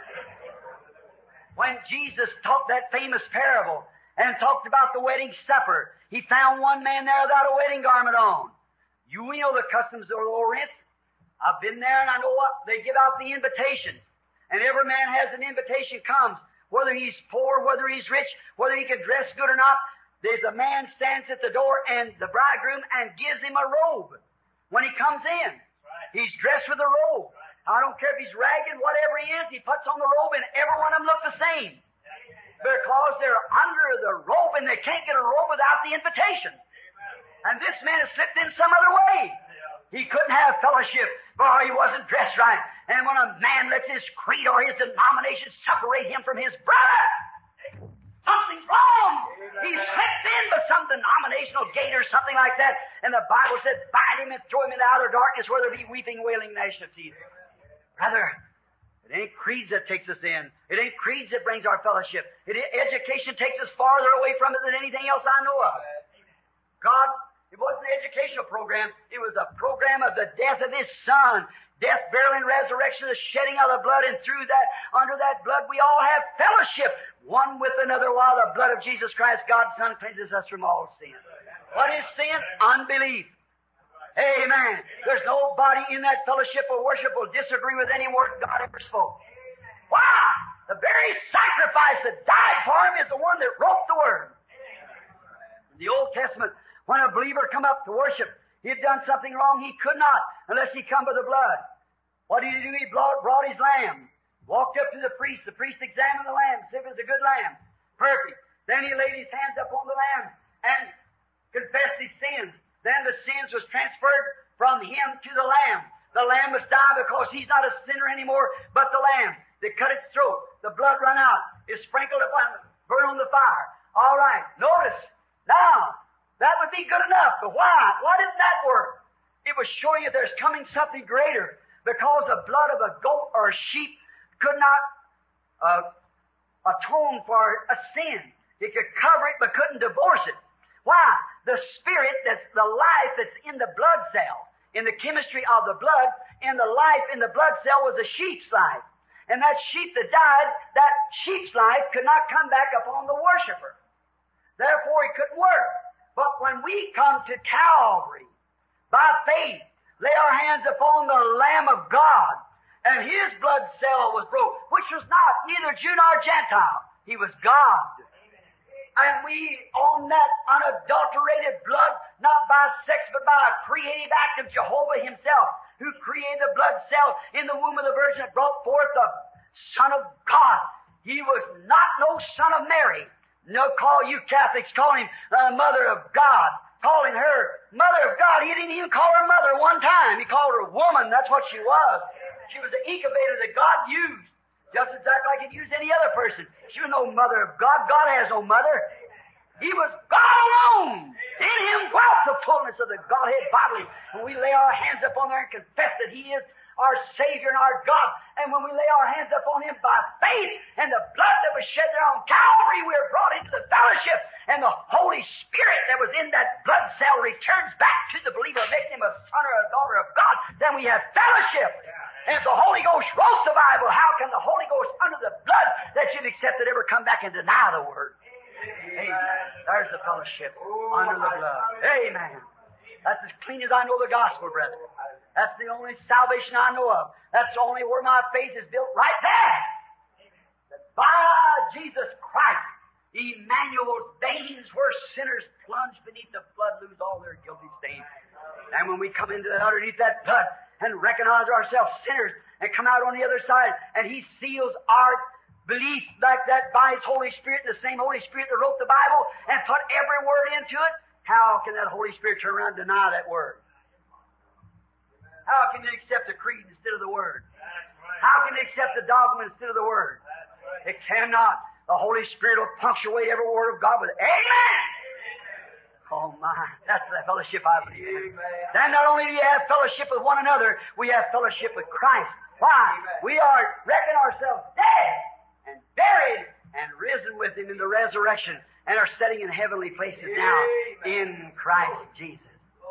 When Jesus taught that famous parable and talked about the wedding supper, he found one man there without a wedding garment on. You know the customs of Orient. I've been there and I know what they give out the invitations. And every man has an invitation comes, whether he's poor, whether he's rich, whether he can dress good or not. There's a man stands at the door and the bridegroom and gives him a robe when he comes in. He's dressed with a robe. I don't care if he's ragged, whatever he is, he puts on the robe and every one of them look the same. Because they're under the robe and they can't get a robe without the invitation. And this man has slipped in some other way. He couldn't have fellowship, for he wasn't dressed right. And when a man lets his creed or his denomination separate him from his brother, something's wrong. He's slipped in by some denominational gate or something like that. And the Bible said, bind him and throw him into outer darkness where there be weeping, wailing, gnashing of teeth. Brother, it ain't creeds that takes us in. It ain't creeds that brings our fellowship. Education takes us farther away from it than anything else I know of. God It wasn't an educational program. It was a program of the death of His Son. Death, burial, and resurrection, the shedding of the blood, and through that, under that blood, we all have fellowship one with another, while the blood of Jesus Christ, God's Son, cleanses us from all sin. What is sin? Unbelief. Amen. There's nobody in that fellowship or worship will disagree with any word God ever spoke. Why? The very sacrifice that died for Him is the one that wrote the Word. In the Old Testament, when a believer come up to worship, he had done something wrong, he could not unless he come by the blood. What did he do? He brought his lamb, walked up to the priest examined the lamb, see if it was a good lamb. Perfect. Then he laid his hands upon the lamb and confessed his sins. Then the sins was transferred from him to the lamb. The lamb must die because he's not a sinner anymore, but the lamb. They cut its throat. The blood run out. It's sprinkled upon, burned on the fire. All right. Notice. Now, that would be good enough. But why? Why didn't that work? It was showing you there's coming something greater. Because the blood of a goat or a sheep could not atone for a sin. It could cover it but couldn't divorce it. Why? The spirit, that's the life that's in the blood cell, in the chemistry of the blood, in the life in the blood cell was a sheep's life. And that sheep that died, that sheep's life could not come back upon the worshiper. Therefore, it couldn't work. But when we come to Calvary, by faith, lay our hands upon the Lamb of God, and His blood cell was broke, which was not neither Jew nor Gentile. He was God. And we, on that unadulterated blood, not by sex, but by a creative act of Jehovah Himself, who created the blood cell in the womb of the Virgin that brought forth the Son of God. He was not no son of Mary. No, call you Catholics, call Him the Mother of God. Calling her Mother of God. He didn't even call her mother one time. He called her woman. That's what she was. She was the incubator that God used. Just exactly like He'd use any other person. She was no mother of God. God has no mother. He was God alone. In Him dwelt the fullness of the Godhead bodily. When we lay our hands upon there and confess that He is our Savior and our God, and when we lay our hands upon Him by faith and the blood that was shed there on Calvary, we are brought into the fellowship, and the Holy Spirit that was in that blood cell returns back to the believer, making him a son or a daughter of God. Then we have fellowship. And if the Holy Ghost wrote the Bible, how can the Holy Ghost under the blood that you've accepted ever come back and deny the Word? Amen. There's the fellowship under the blood. Amen. That's as clean as I know the gospel, brethren. That's the only salvation I know of. That's the only where my faith is built, right there. That by Jesus Christ, Emmanuel's veins where sinners plunge beneath the blood lose all their guilty stains. And when we come into that, underneath that blood and recognize ourselves sinners and come out on the other side, and He seals our belief like that by His Holy Spirit, the same Holy Spirit that wrote the Bible and put every word into it, how can that Holy Spirit turn around and deny that word? How can they accept the creed instead of the Word? How can they accept the dogma instead of the Word? It cannot. The Holy Spirit will punctuate every word of God with Amen. Oh my, that's the fellowship I believe in. Then not only do you have fellowship with one another, we have fellowship with Christ. Why? We reckon ourselves dead and buried and risen with Him in the resurrection and are sitting in heavenly places now in Christ Jesus.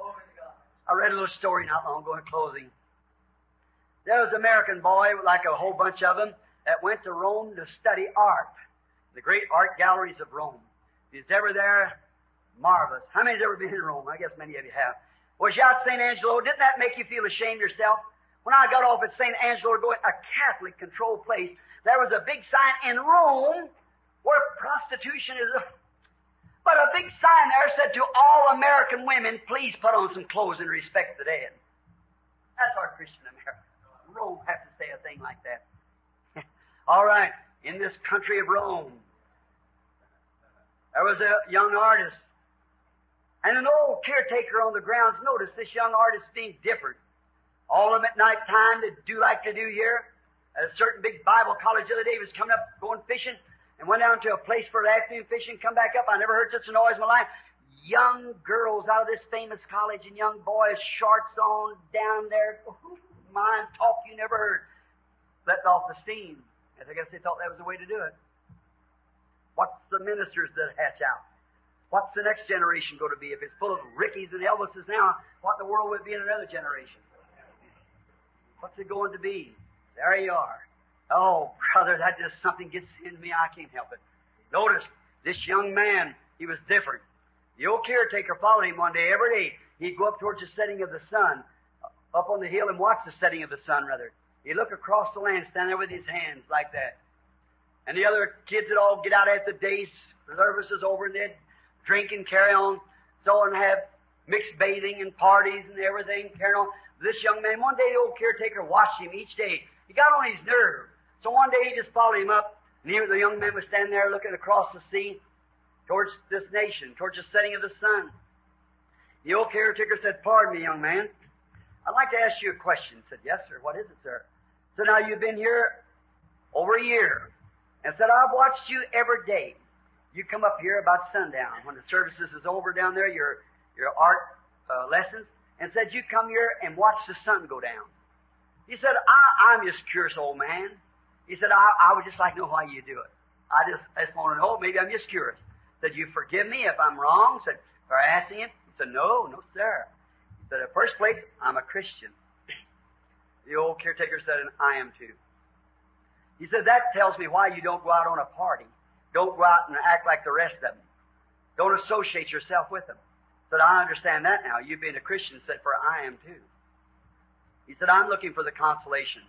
I read a little story not long ago in closing. There was an American boy, like a whole bunch of them, that went to Rome to study art, the great art galleries of Rome. If he's ever there, marvelous. How many's ever been in Rome? I guess many of you have. Was you out St. Angelo? Didn't that make you feel ashamed of yourself? When I got off at St. Angelo to go to a Catholic-controlled place, there was a big sign in Rome where prostitution is But a big sign there said to all American women, please put on some clothes and respect the dead. That's our Christian America. Rome has to say a thing like that. All right, in this country of Rome, there was a young artist and an old caretaker on the grounds noticed this young artist being different. All of them at night time to do like they do here. At a certain big Bible college the other day was coming up going fishing, and went down to a place for afternoon fishing, come back up. I never heard such a noise in my life. Young girls out of this famous college and young boys, shorts on, down there. Mind talk you never heard. Let off the steam. I guess they thought that was the way to do it. What's the ministers that hatch out? What's the next generation going to be? If it's full of Rickies and Elvises now, what in the world would it be in another generation? What's it going to be? There you are. Oh, brother, that just something gets into me. I can't help it. Notice, this young man, he was different. The old caretaker followed him one day. Every day, he'd go up towards the setting of the sun, up on the hill and watch the setting of the sun, rather. He'd look across the land, stand there with his hands like that. And the other kids would all get out after the day's services over, and they'd drink and carry on, so and have mixed bathing and parties and everything, carry on. This young man, one day the old caretaker watched him each day. He got on his nerve. So one day he just followed him up, and the young man was standing there looking across the sea towards this nation, towards the setting of the sun. The old caretaker said, "Pardon me, young man. I'd like to ask you a question." He said, "Yes, sir. What is it, sir?" So now you've been here over a year. And said, "I've watched you every day. You come up here about sundown when the services is over down there, your art lessons, and said you come here and watch the sun go down." He said, I'm just curious, old man. He said, I would just like to know why you do it. I just want to know. Maybe I'm just curious. Said, "You forgive me if I'm wrong?" Said, for asking him. He said, No, sir." He said, "In the first place, I'm a Christian." The old caretaker said, "And I am too." He said, "That tells me why you don't go out on a party. Don't go out and act like the rest of them. Don't associate yourself with them." Said, "I understand that now. You being a Christian," said, "for I am too." He said, "I'm looking for the consolation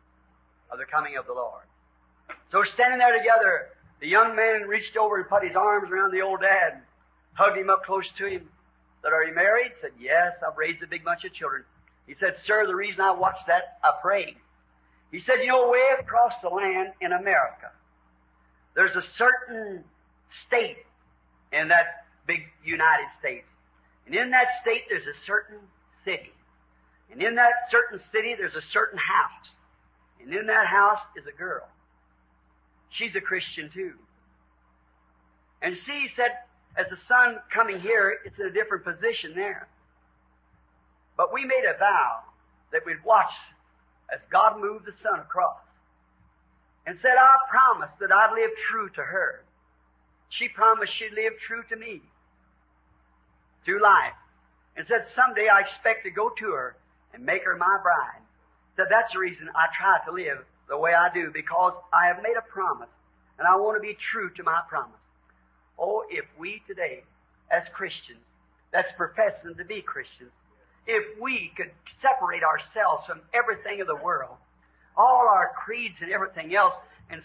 of the coming of the Lord." So standing there together, the young man reached over and put his arms around the old dad, hugged him up close to him. Said, "Are you married?" Said, "Yes, I've raised a big bunch of children." He said, "Sir, the reason I watched that, I prayed." He said, "You know, way across the land in America, there's a certain state in that big United States. And in that state, there's a certain city. And in that certain city, there's a certain house. And in that house is a girl. She's a Christian too. And see," he said, "as the sun coming here, it's in a different position there. But we made a vow that we'd watch as God moved the sun across. And said, I promised that I'd live true to her. She promised she'd live true to me through life. And said, someday I expect to go to her and make her my bride." Said, "That's the reason I try to live the way I do, because I have made a promise, and I want to be true to my promise." Oh, if we today, as Christians, that's professing to be Christians, if we could separate ourselves from everything of the world, all our creeds and everything else, and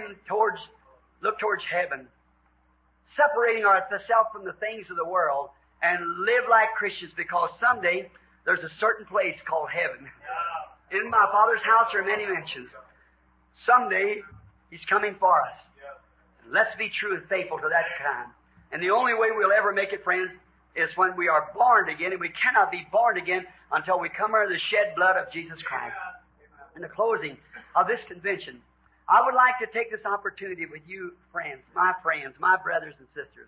look towards heaven, separating ourselves from the things of the world, and live like Christians, because someday there's a certain place called heaven. In my Father's house are many mansions. Someday He's coming for us. Let's be true and faithful to that time. And the only way we'll ever make it, friends, is when we are born again, and we cannot be born again until we come under the shed blood of Jesus Christ. In the closing of this convention, I would like to take this opportunity with you, friends, my brothers and sisters.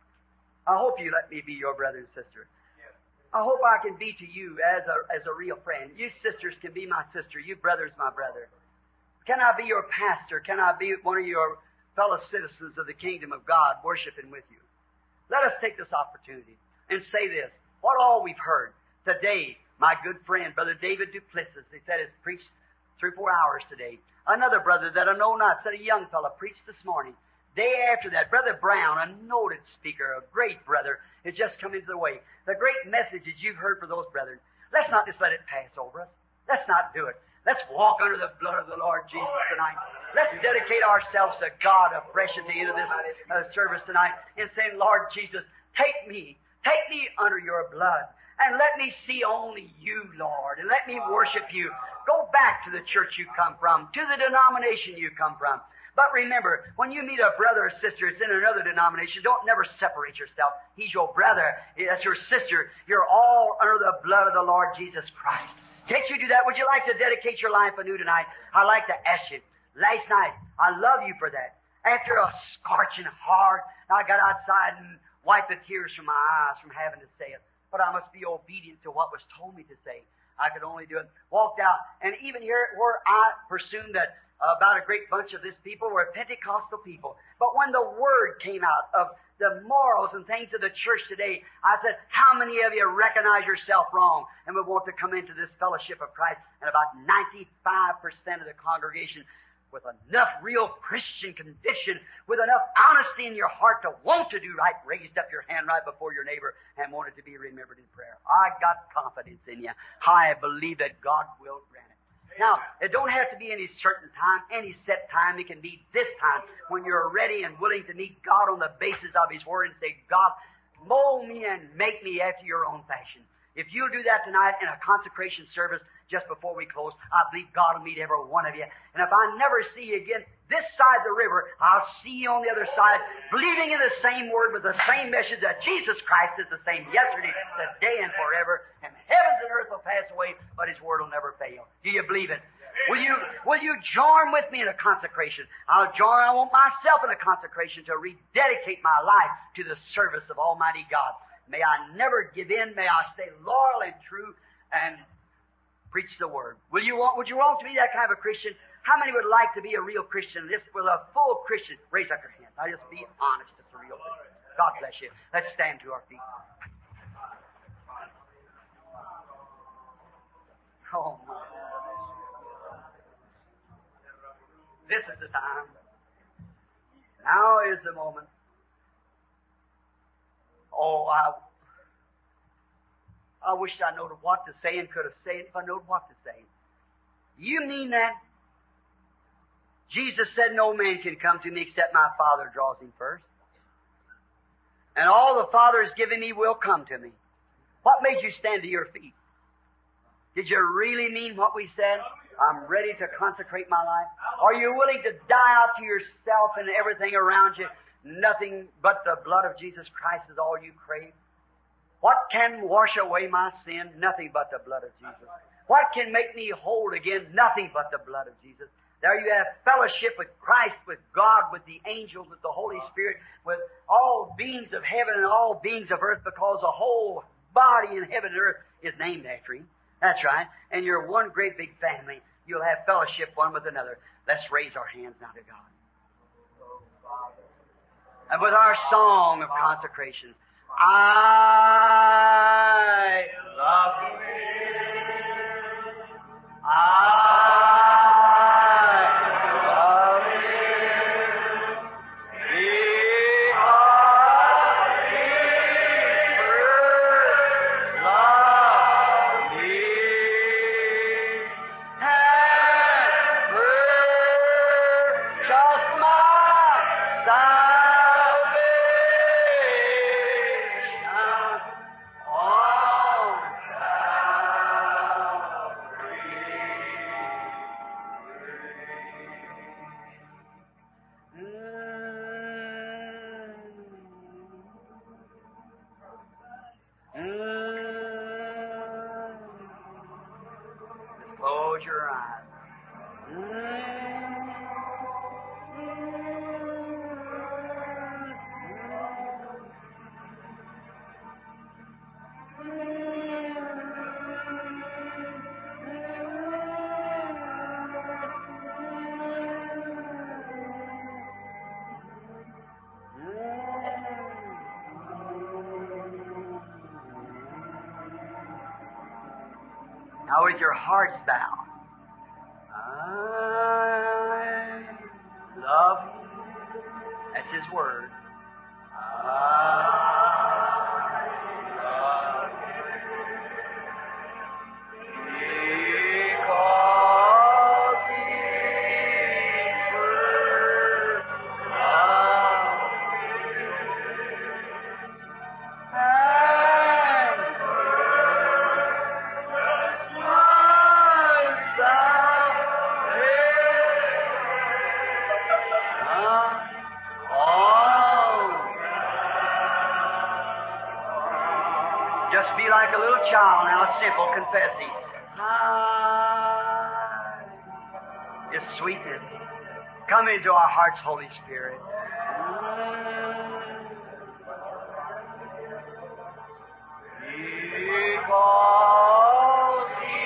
I hope you let me be your brother and sister. I hope I can be to you as a real friend. You sisters can be my sister. You brothers, my brother. Can I be your pastor? Can I be one of your fellow citizens of the kingdom of God, worshiping with you? Let us take this opportunity and say this. What all we've heard today, my good friend, Brother David Duplessis, he said, has preached 3 or 4 hours today. Another brother that I know not, said a young fellow, preached this morning. Day after that, Brother Brown, a noted speaker, a great brother, has just come into the way. The great messages you've heard for those brethren. Let's not just let it pass over us. Let's not do it. Let's walk under the blood of the Lord Jesus tonight. Let's dedicate ourselves to God afresh at the end of this service tonight and saying, Lord Jesus, take me under your blood, and let me see only you, Lord, and let me worship you. Go back to the church you come from, to the denomination you come from. But remember, when you meet a brother or sister that's in another denomination, don't never separate yourself. He's your brother. That's your sister. You're all under the blood of the Lord Jesus Christ. Can't you do that? Would you like to dedicate your life anew tonight? I'd like to ask you. Last night, I love you for that. After a scorching hard, I got outside and wiped the tears from my eyes from having to say it. But I must be obedient to what was told me to say. I could only do it. Walked out. And even here where I presumed that about a great bunch of this people were Pentecostal people. But when the word came out of the morals and things of the church today. I said, how many of you recognize yourself wrong and would want to come into this fellowship of Christ? And about 95% of the congregation, with enough real Christian conviction, with enough honesty in your heart to want to do right, raised up your hand right before your neighbor and wanted to be remembered in prayer. I got confidence in you. I believe that God will grant it. Now, it don't have to be any certain time, any set time. It can be this time when you're ready and willing to meet God on the basis of His Word and say, God, mold me and make me after your own fashion. If you'll do that tonight in a consecration service just before we close, I believe God will meet every one of you. And if I never see you again this side of the river, I'll see you on the other side, believing in the same Word with the same message that Jesus Christ is the same yesterday, today, and forever. And heavens and earth will pass away, but His Word will never fail. Do you believe it? Will you join with me in a consecration? I want myself in a consecration to rededicate my life to the service of Almighty God. May I never give in. May I stay loyal and true and preach the Word. Would you want to be that kind of a Christian? How many would like to be a real Christian? This with a full Christian. Raise up your hand. Now just be honest. Just a real Christian. God bless you. Let's stand to our feet. Oh my. This is the time. Now is the moment. Oh, I wish I knowed what to say and could have said it if I knowed what to say. You mean that? Jesus said, no man can come to me except my Father draws him first. And all the Father has given me will come to me. What made you stand to your feet? Did you really mean what we said? I'm ready to consecrate my life. Are you willing to die out to yourself and everything around you? Nothing but the blood of Jesus Christ is all you crave. What can wash away my sin? Nothing but the blood of Jesus. What can make me whole again? Nothing but the blood of Jesus. There you have fellowship with Christ, with God, with the angels, with the Holy Spirit, with all beings of heaven and all beings of earth, because the whole body in heaven and earth is named after Him. That's right. And you're one great big family. You'll have fellowship one with another. Let's raise our hands now to God. And with our song of consecration, I love you. I love you. Because He first loved me and purchased my salvation on Just close your eyes. Now with your hearts bowed, I love you. That's His Word. I love you. Because He first loved me and purchased my salvation. Just be like a little child now, simple, confessing. It's sweetness. Come into our hearts, Holy Spirit. Because He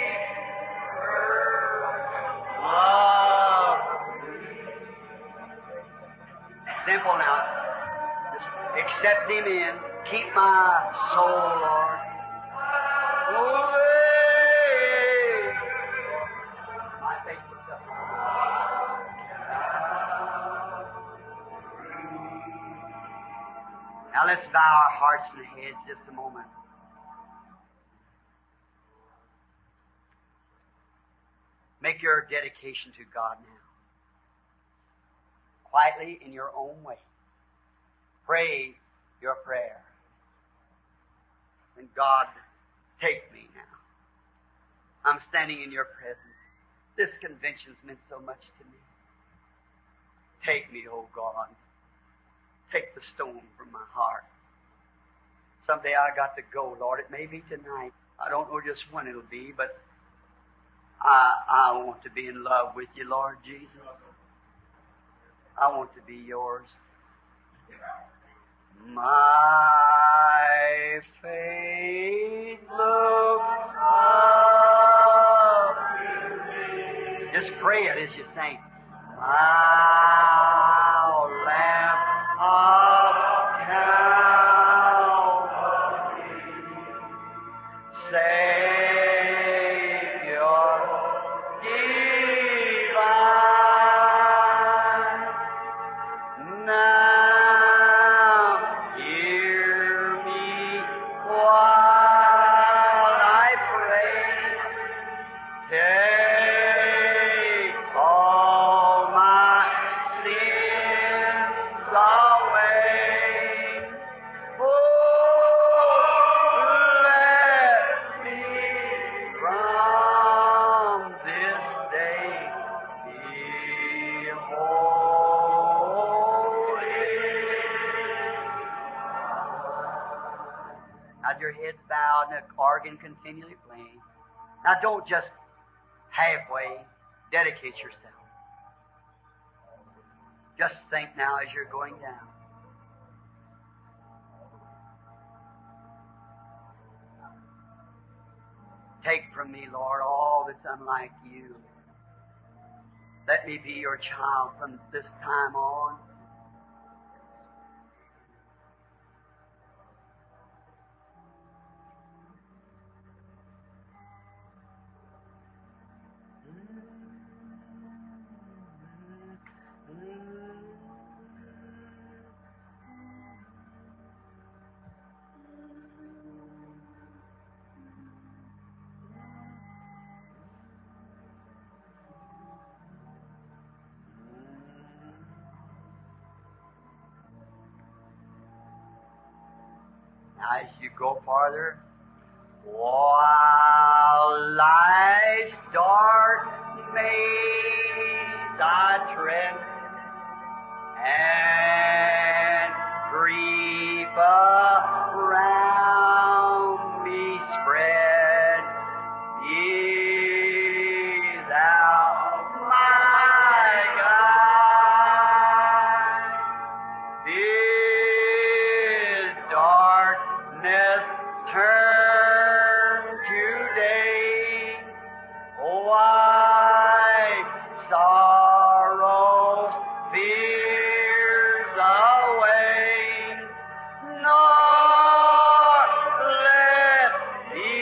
first loved me. Simple now. Accept Him in. Keep my soul, Lord. Away. My faithful self. Now let's bow our hearts and heads just a moment. Make your dedication to God now. Quietly in your own way. Pray your prayer. And God, take me now. I'm standing in your presence. This convention's meant so much to me. Take me, oh God. Take the stone from my heart. Someday I got to go, Lord. It may be tonight. I don't know just when it'll be, but I want to be in love with you, Lord Jesus. I want to be yours. My faith looks up to thee. Just pray it as you sing. Thou Lamb of Calvary, Savior divine, now hear me while I pray. Take all my sins away. Oh, let me from this day be holy. Now your head's bowed and the organ continually playing. Now don't just halfway dedicate yourself. Just think now as you're going down. Take from me, Lord, all that's unlike you. Let me be your child from this time on. Now, as you go farther, while life's dark maze I tread, and grief around me spread, He thou my guide. Is darkness turned to day? Why sorrows, fears away? Nor let me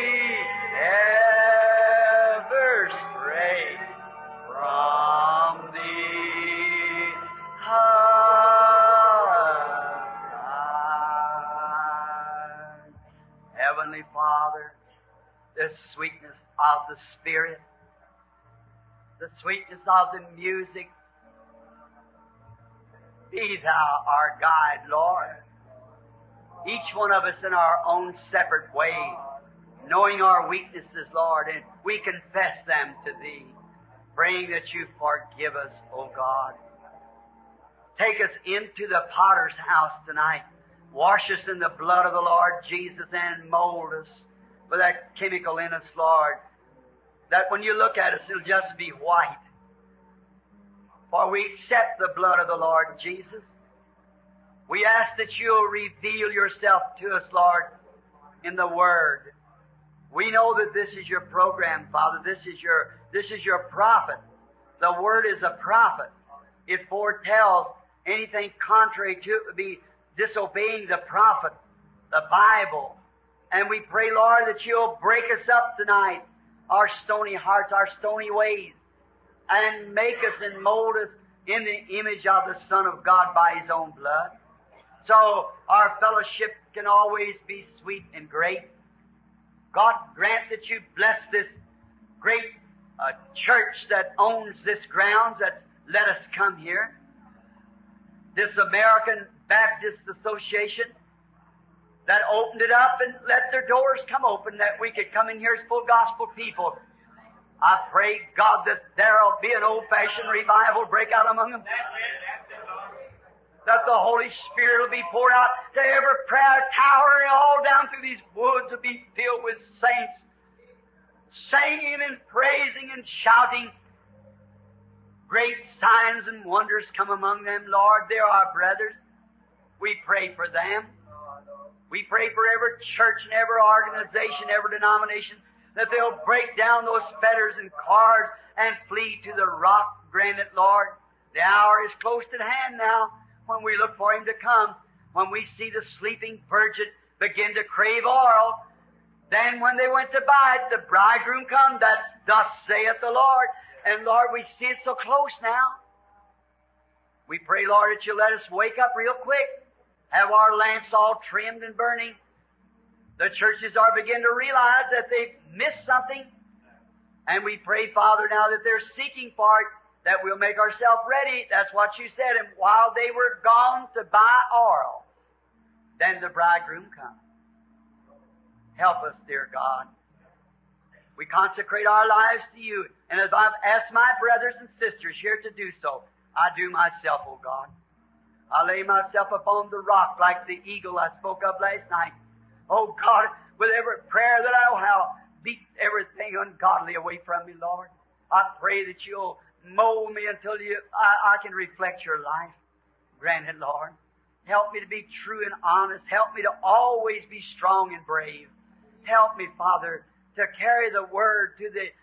ever stray from Thee. Heavenly Father, the sweetness of the Spirit, the sweetness of the music, be Thou our guide, Lord. Each one of us in our own separate way, knowing our weaknesses, Lord, and we confess them to Thee, praying that You forgive us, O God. Take us into the potter's house tonight. Wash us in the blood of the Lord Jesus and mold us with that chemical in us, Lord, that when You look at us, it'll just be white. For we accept the blood of the Lord Jesus. We ask that You'll reveal Yourself to us, Lord, in the Word. We know that this is Your program, Father. This is Your prophet. The Word is a prophet. It foretells anything contrary to it would be disobeying the prophet, the Bible. And we pray, Lord, that You'll break us up tonight, our stony hearts, our stony ways, and make us and mold us in the image of the Son of God by His own blood. So our fellowship can always be sweet and great. God grant that You bless this great church that owns this grounds, that's let us come here. This American Baptist Association that opened it up and let their doors come open that we could come in here as full gospel people. I pray, God, that there'll be an old-fashioned revival break out among them. That the Holy Spirit will be poured out to every prayer tower and all down through these woods will be filled with saints, singing and praising and shouting. Great signs and wonders come among them, Lord. They're our brothers. We pray for them. We pray for every church and every organization, every denomination, that they'll break down those fetters and cords and flee to the rock. Grant it, Lord. The hour is close at hand now when we look for Him to come. When we see the sleeping virgin begin to crave oil, then when they went to buy it, the bridegroom come. That's thus saith the Lord. And Lord, we see it so close now. We pray, Lord, that You let us wake up real quick. Have our lamps all trimmed and burning. The churches are beginning to realize that they've missed something. And we pray, Father, now that they're seeking for it, that we'll make ourselves ready. That's what You said. And while they were gone to buy oil, then the bridegroom comes. Help us, dear God. We consecrate our lives to You. And as I've asked my brothers and sisters here to do so, I do myself, O God. I lay myself upon the rock like the eagle I spoke of last night. Oh God, with every prayer that I'll have, beat everything ungodly away from me, Lord. I pray that You'll mold me until I can reflect Your life. Grant it, Lord. Help me to be true and honest. Help me to always be strong and brave. Help me, Father, to carry the Word to the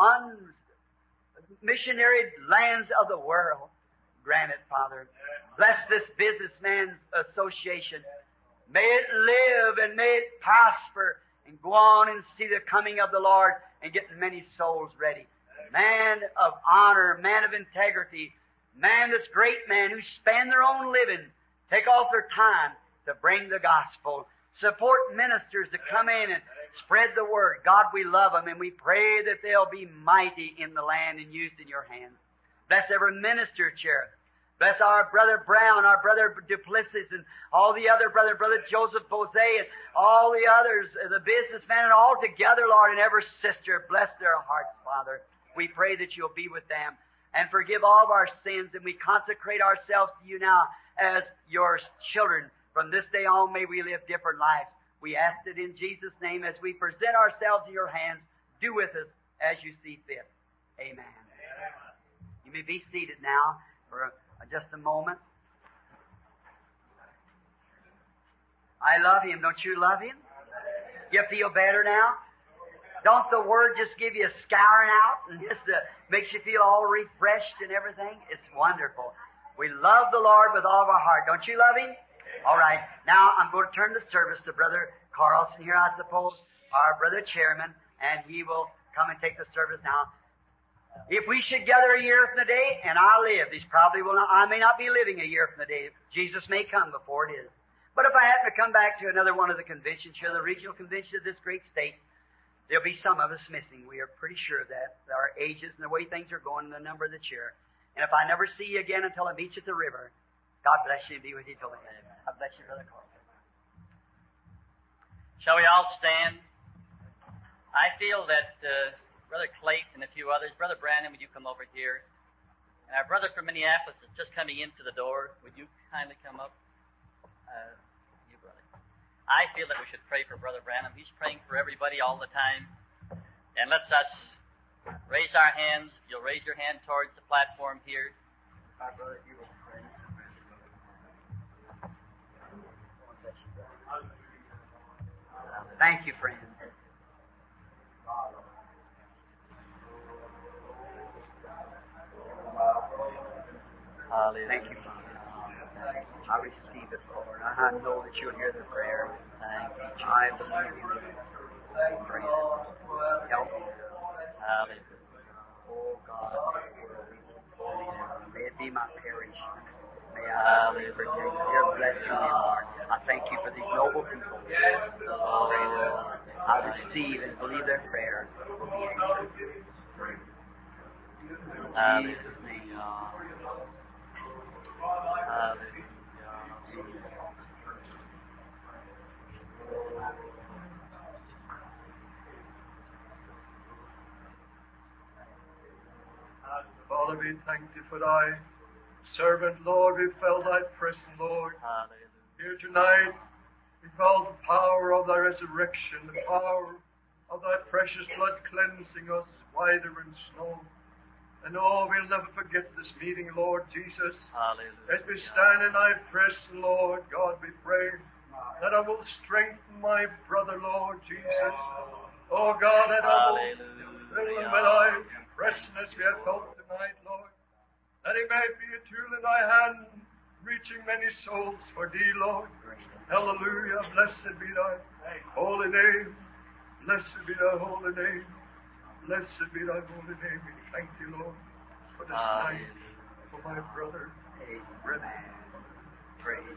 missionary lands of the world. Grant it, Father. Bless this businessman's association. May it live and may it prosper and go on and see the coming of the Lord and get many souls ready. Man of honor, man of integrity, man, this great man who spend their own living, take off their time to bring the gospel. Support ministers to come in and spread the word. God, we love them and we pray that they'll be mighty in the land and used in Your hands. Bless every minister chair. Bless our brother Brown, our brother Duplessis, and all the other brother Joseph Bose, and all the others, the businessmen, and all together, Lord, and every sister. Bless their hearts, Father. We pray that You'll be with them and forgive all of our sins, and we consecrate ourselves to You now as Your children. From this day on, may we live different lives. We ask it in Jesus' name as we present ourselves in Your hands. Do with us as You see fit. Amen. You may be seated now for just a moment. I love Him. Don't you love Him? You feel better now? Don't the Word just give you a scouring out and just makes you feel all refreshed and everything? It's wonderful. We love the Lord with all of our heart. Don't you love Him? All right. Now I'm going to turn the service to Brother Carlson here, I suppose, our brother chairman, and he will come and take the service now. If we should gather a year from the day, and I live, these probably will not, I may not be living a year from the day. Jesus may come before it is. But if I happen to come back to another one of the conventions here, the regional convention of this great state, there'll be some of us missing. We are pretty sure of that. Our ages and the way things are going and the number of the chair. And if I never see you again until I meet you at the river, God bless you and be with you till then. God bless you, Brother Carlson. Shall we all stand? I feel that Brother Clayton and a few others, Brother Brandon, would you come over here? And our brother from Minneapolis is just coming into the door. Would you kindly come up? You, brother. I feel that we should pray for Brother Branham. He's praying for everybody all the time. And let's us raise our hands. You'll raise your hand towards the platform here. Our brother, you will pray. Thank you, friend. Hallelujah. Thank you, Father. I receive believe it, Lord. I know that you'll hear their prayer. Thank you, Jesus. I believe you. Pray. Help me. Hallelujah. Oh God, may it be my parish. May I live for you. Dear, bless you, Lord. I thank you for these noble people. Oh, I receive and believe their prayers will be answered. In Jesus' name. Father, we thank thee for thy servant, Lord. We felt thy presence, Lord. Hallelujah. Here tonight, we felt the power of thy resurrection, the power of thy precious blood cleansing us whiter than snow. And oh, we'll never forget this meeting, Lord Jesus. Hallelujah. As we stand in thy presence, Lord God, we pray that I will strengthen my brother, Lord Jesus. Oh God, that I will fill him with thy freshness we have felt tonight, Lord. That he may be a tool in thy hand, reaching many souls for thee, Lord. Hallelujah. Blessed be thy holy name. Blessed be thy holy name. Blessed be thy holy name. We thank you, Lord, for this night, for my brother. Amen. Praise.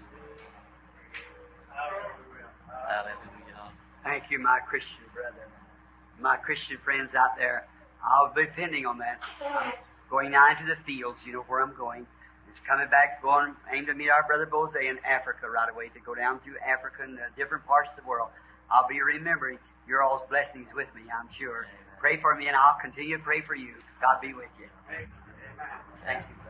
Hallelujah. Thank you, my Christian brethren. My Christian friends out there, I'll be depending on that. I'm going now into the fields. You know where I'm going. It's coming back, aim to meet our brother Bose in Africa right away, to go down through Africa and different parts of the world. I'll be remembering your all's blessings with me, I'm sure. Pray for me, and I'll continue to pray for you. God be with you. Thank you.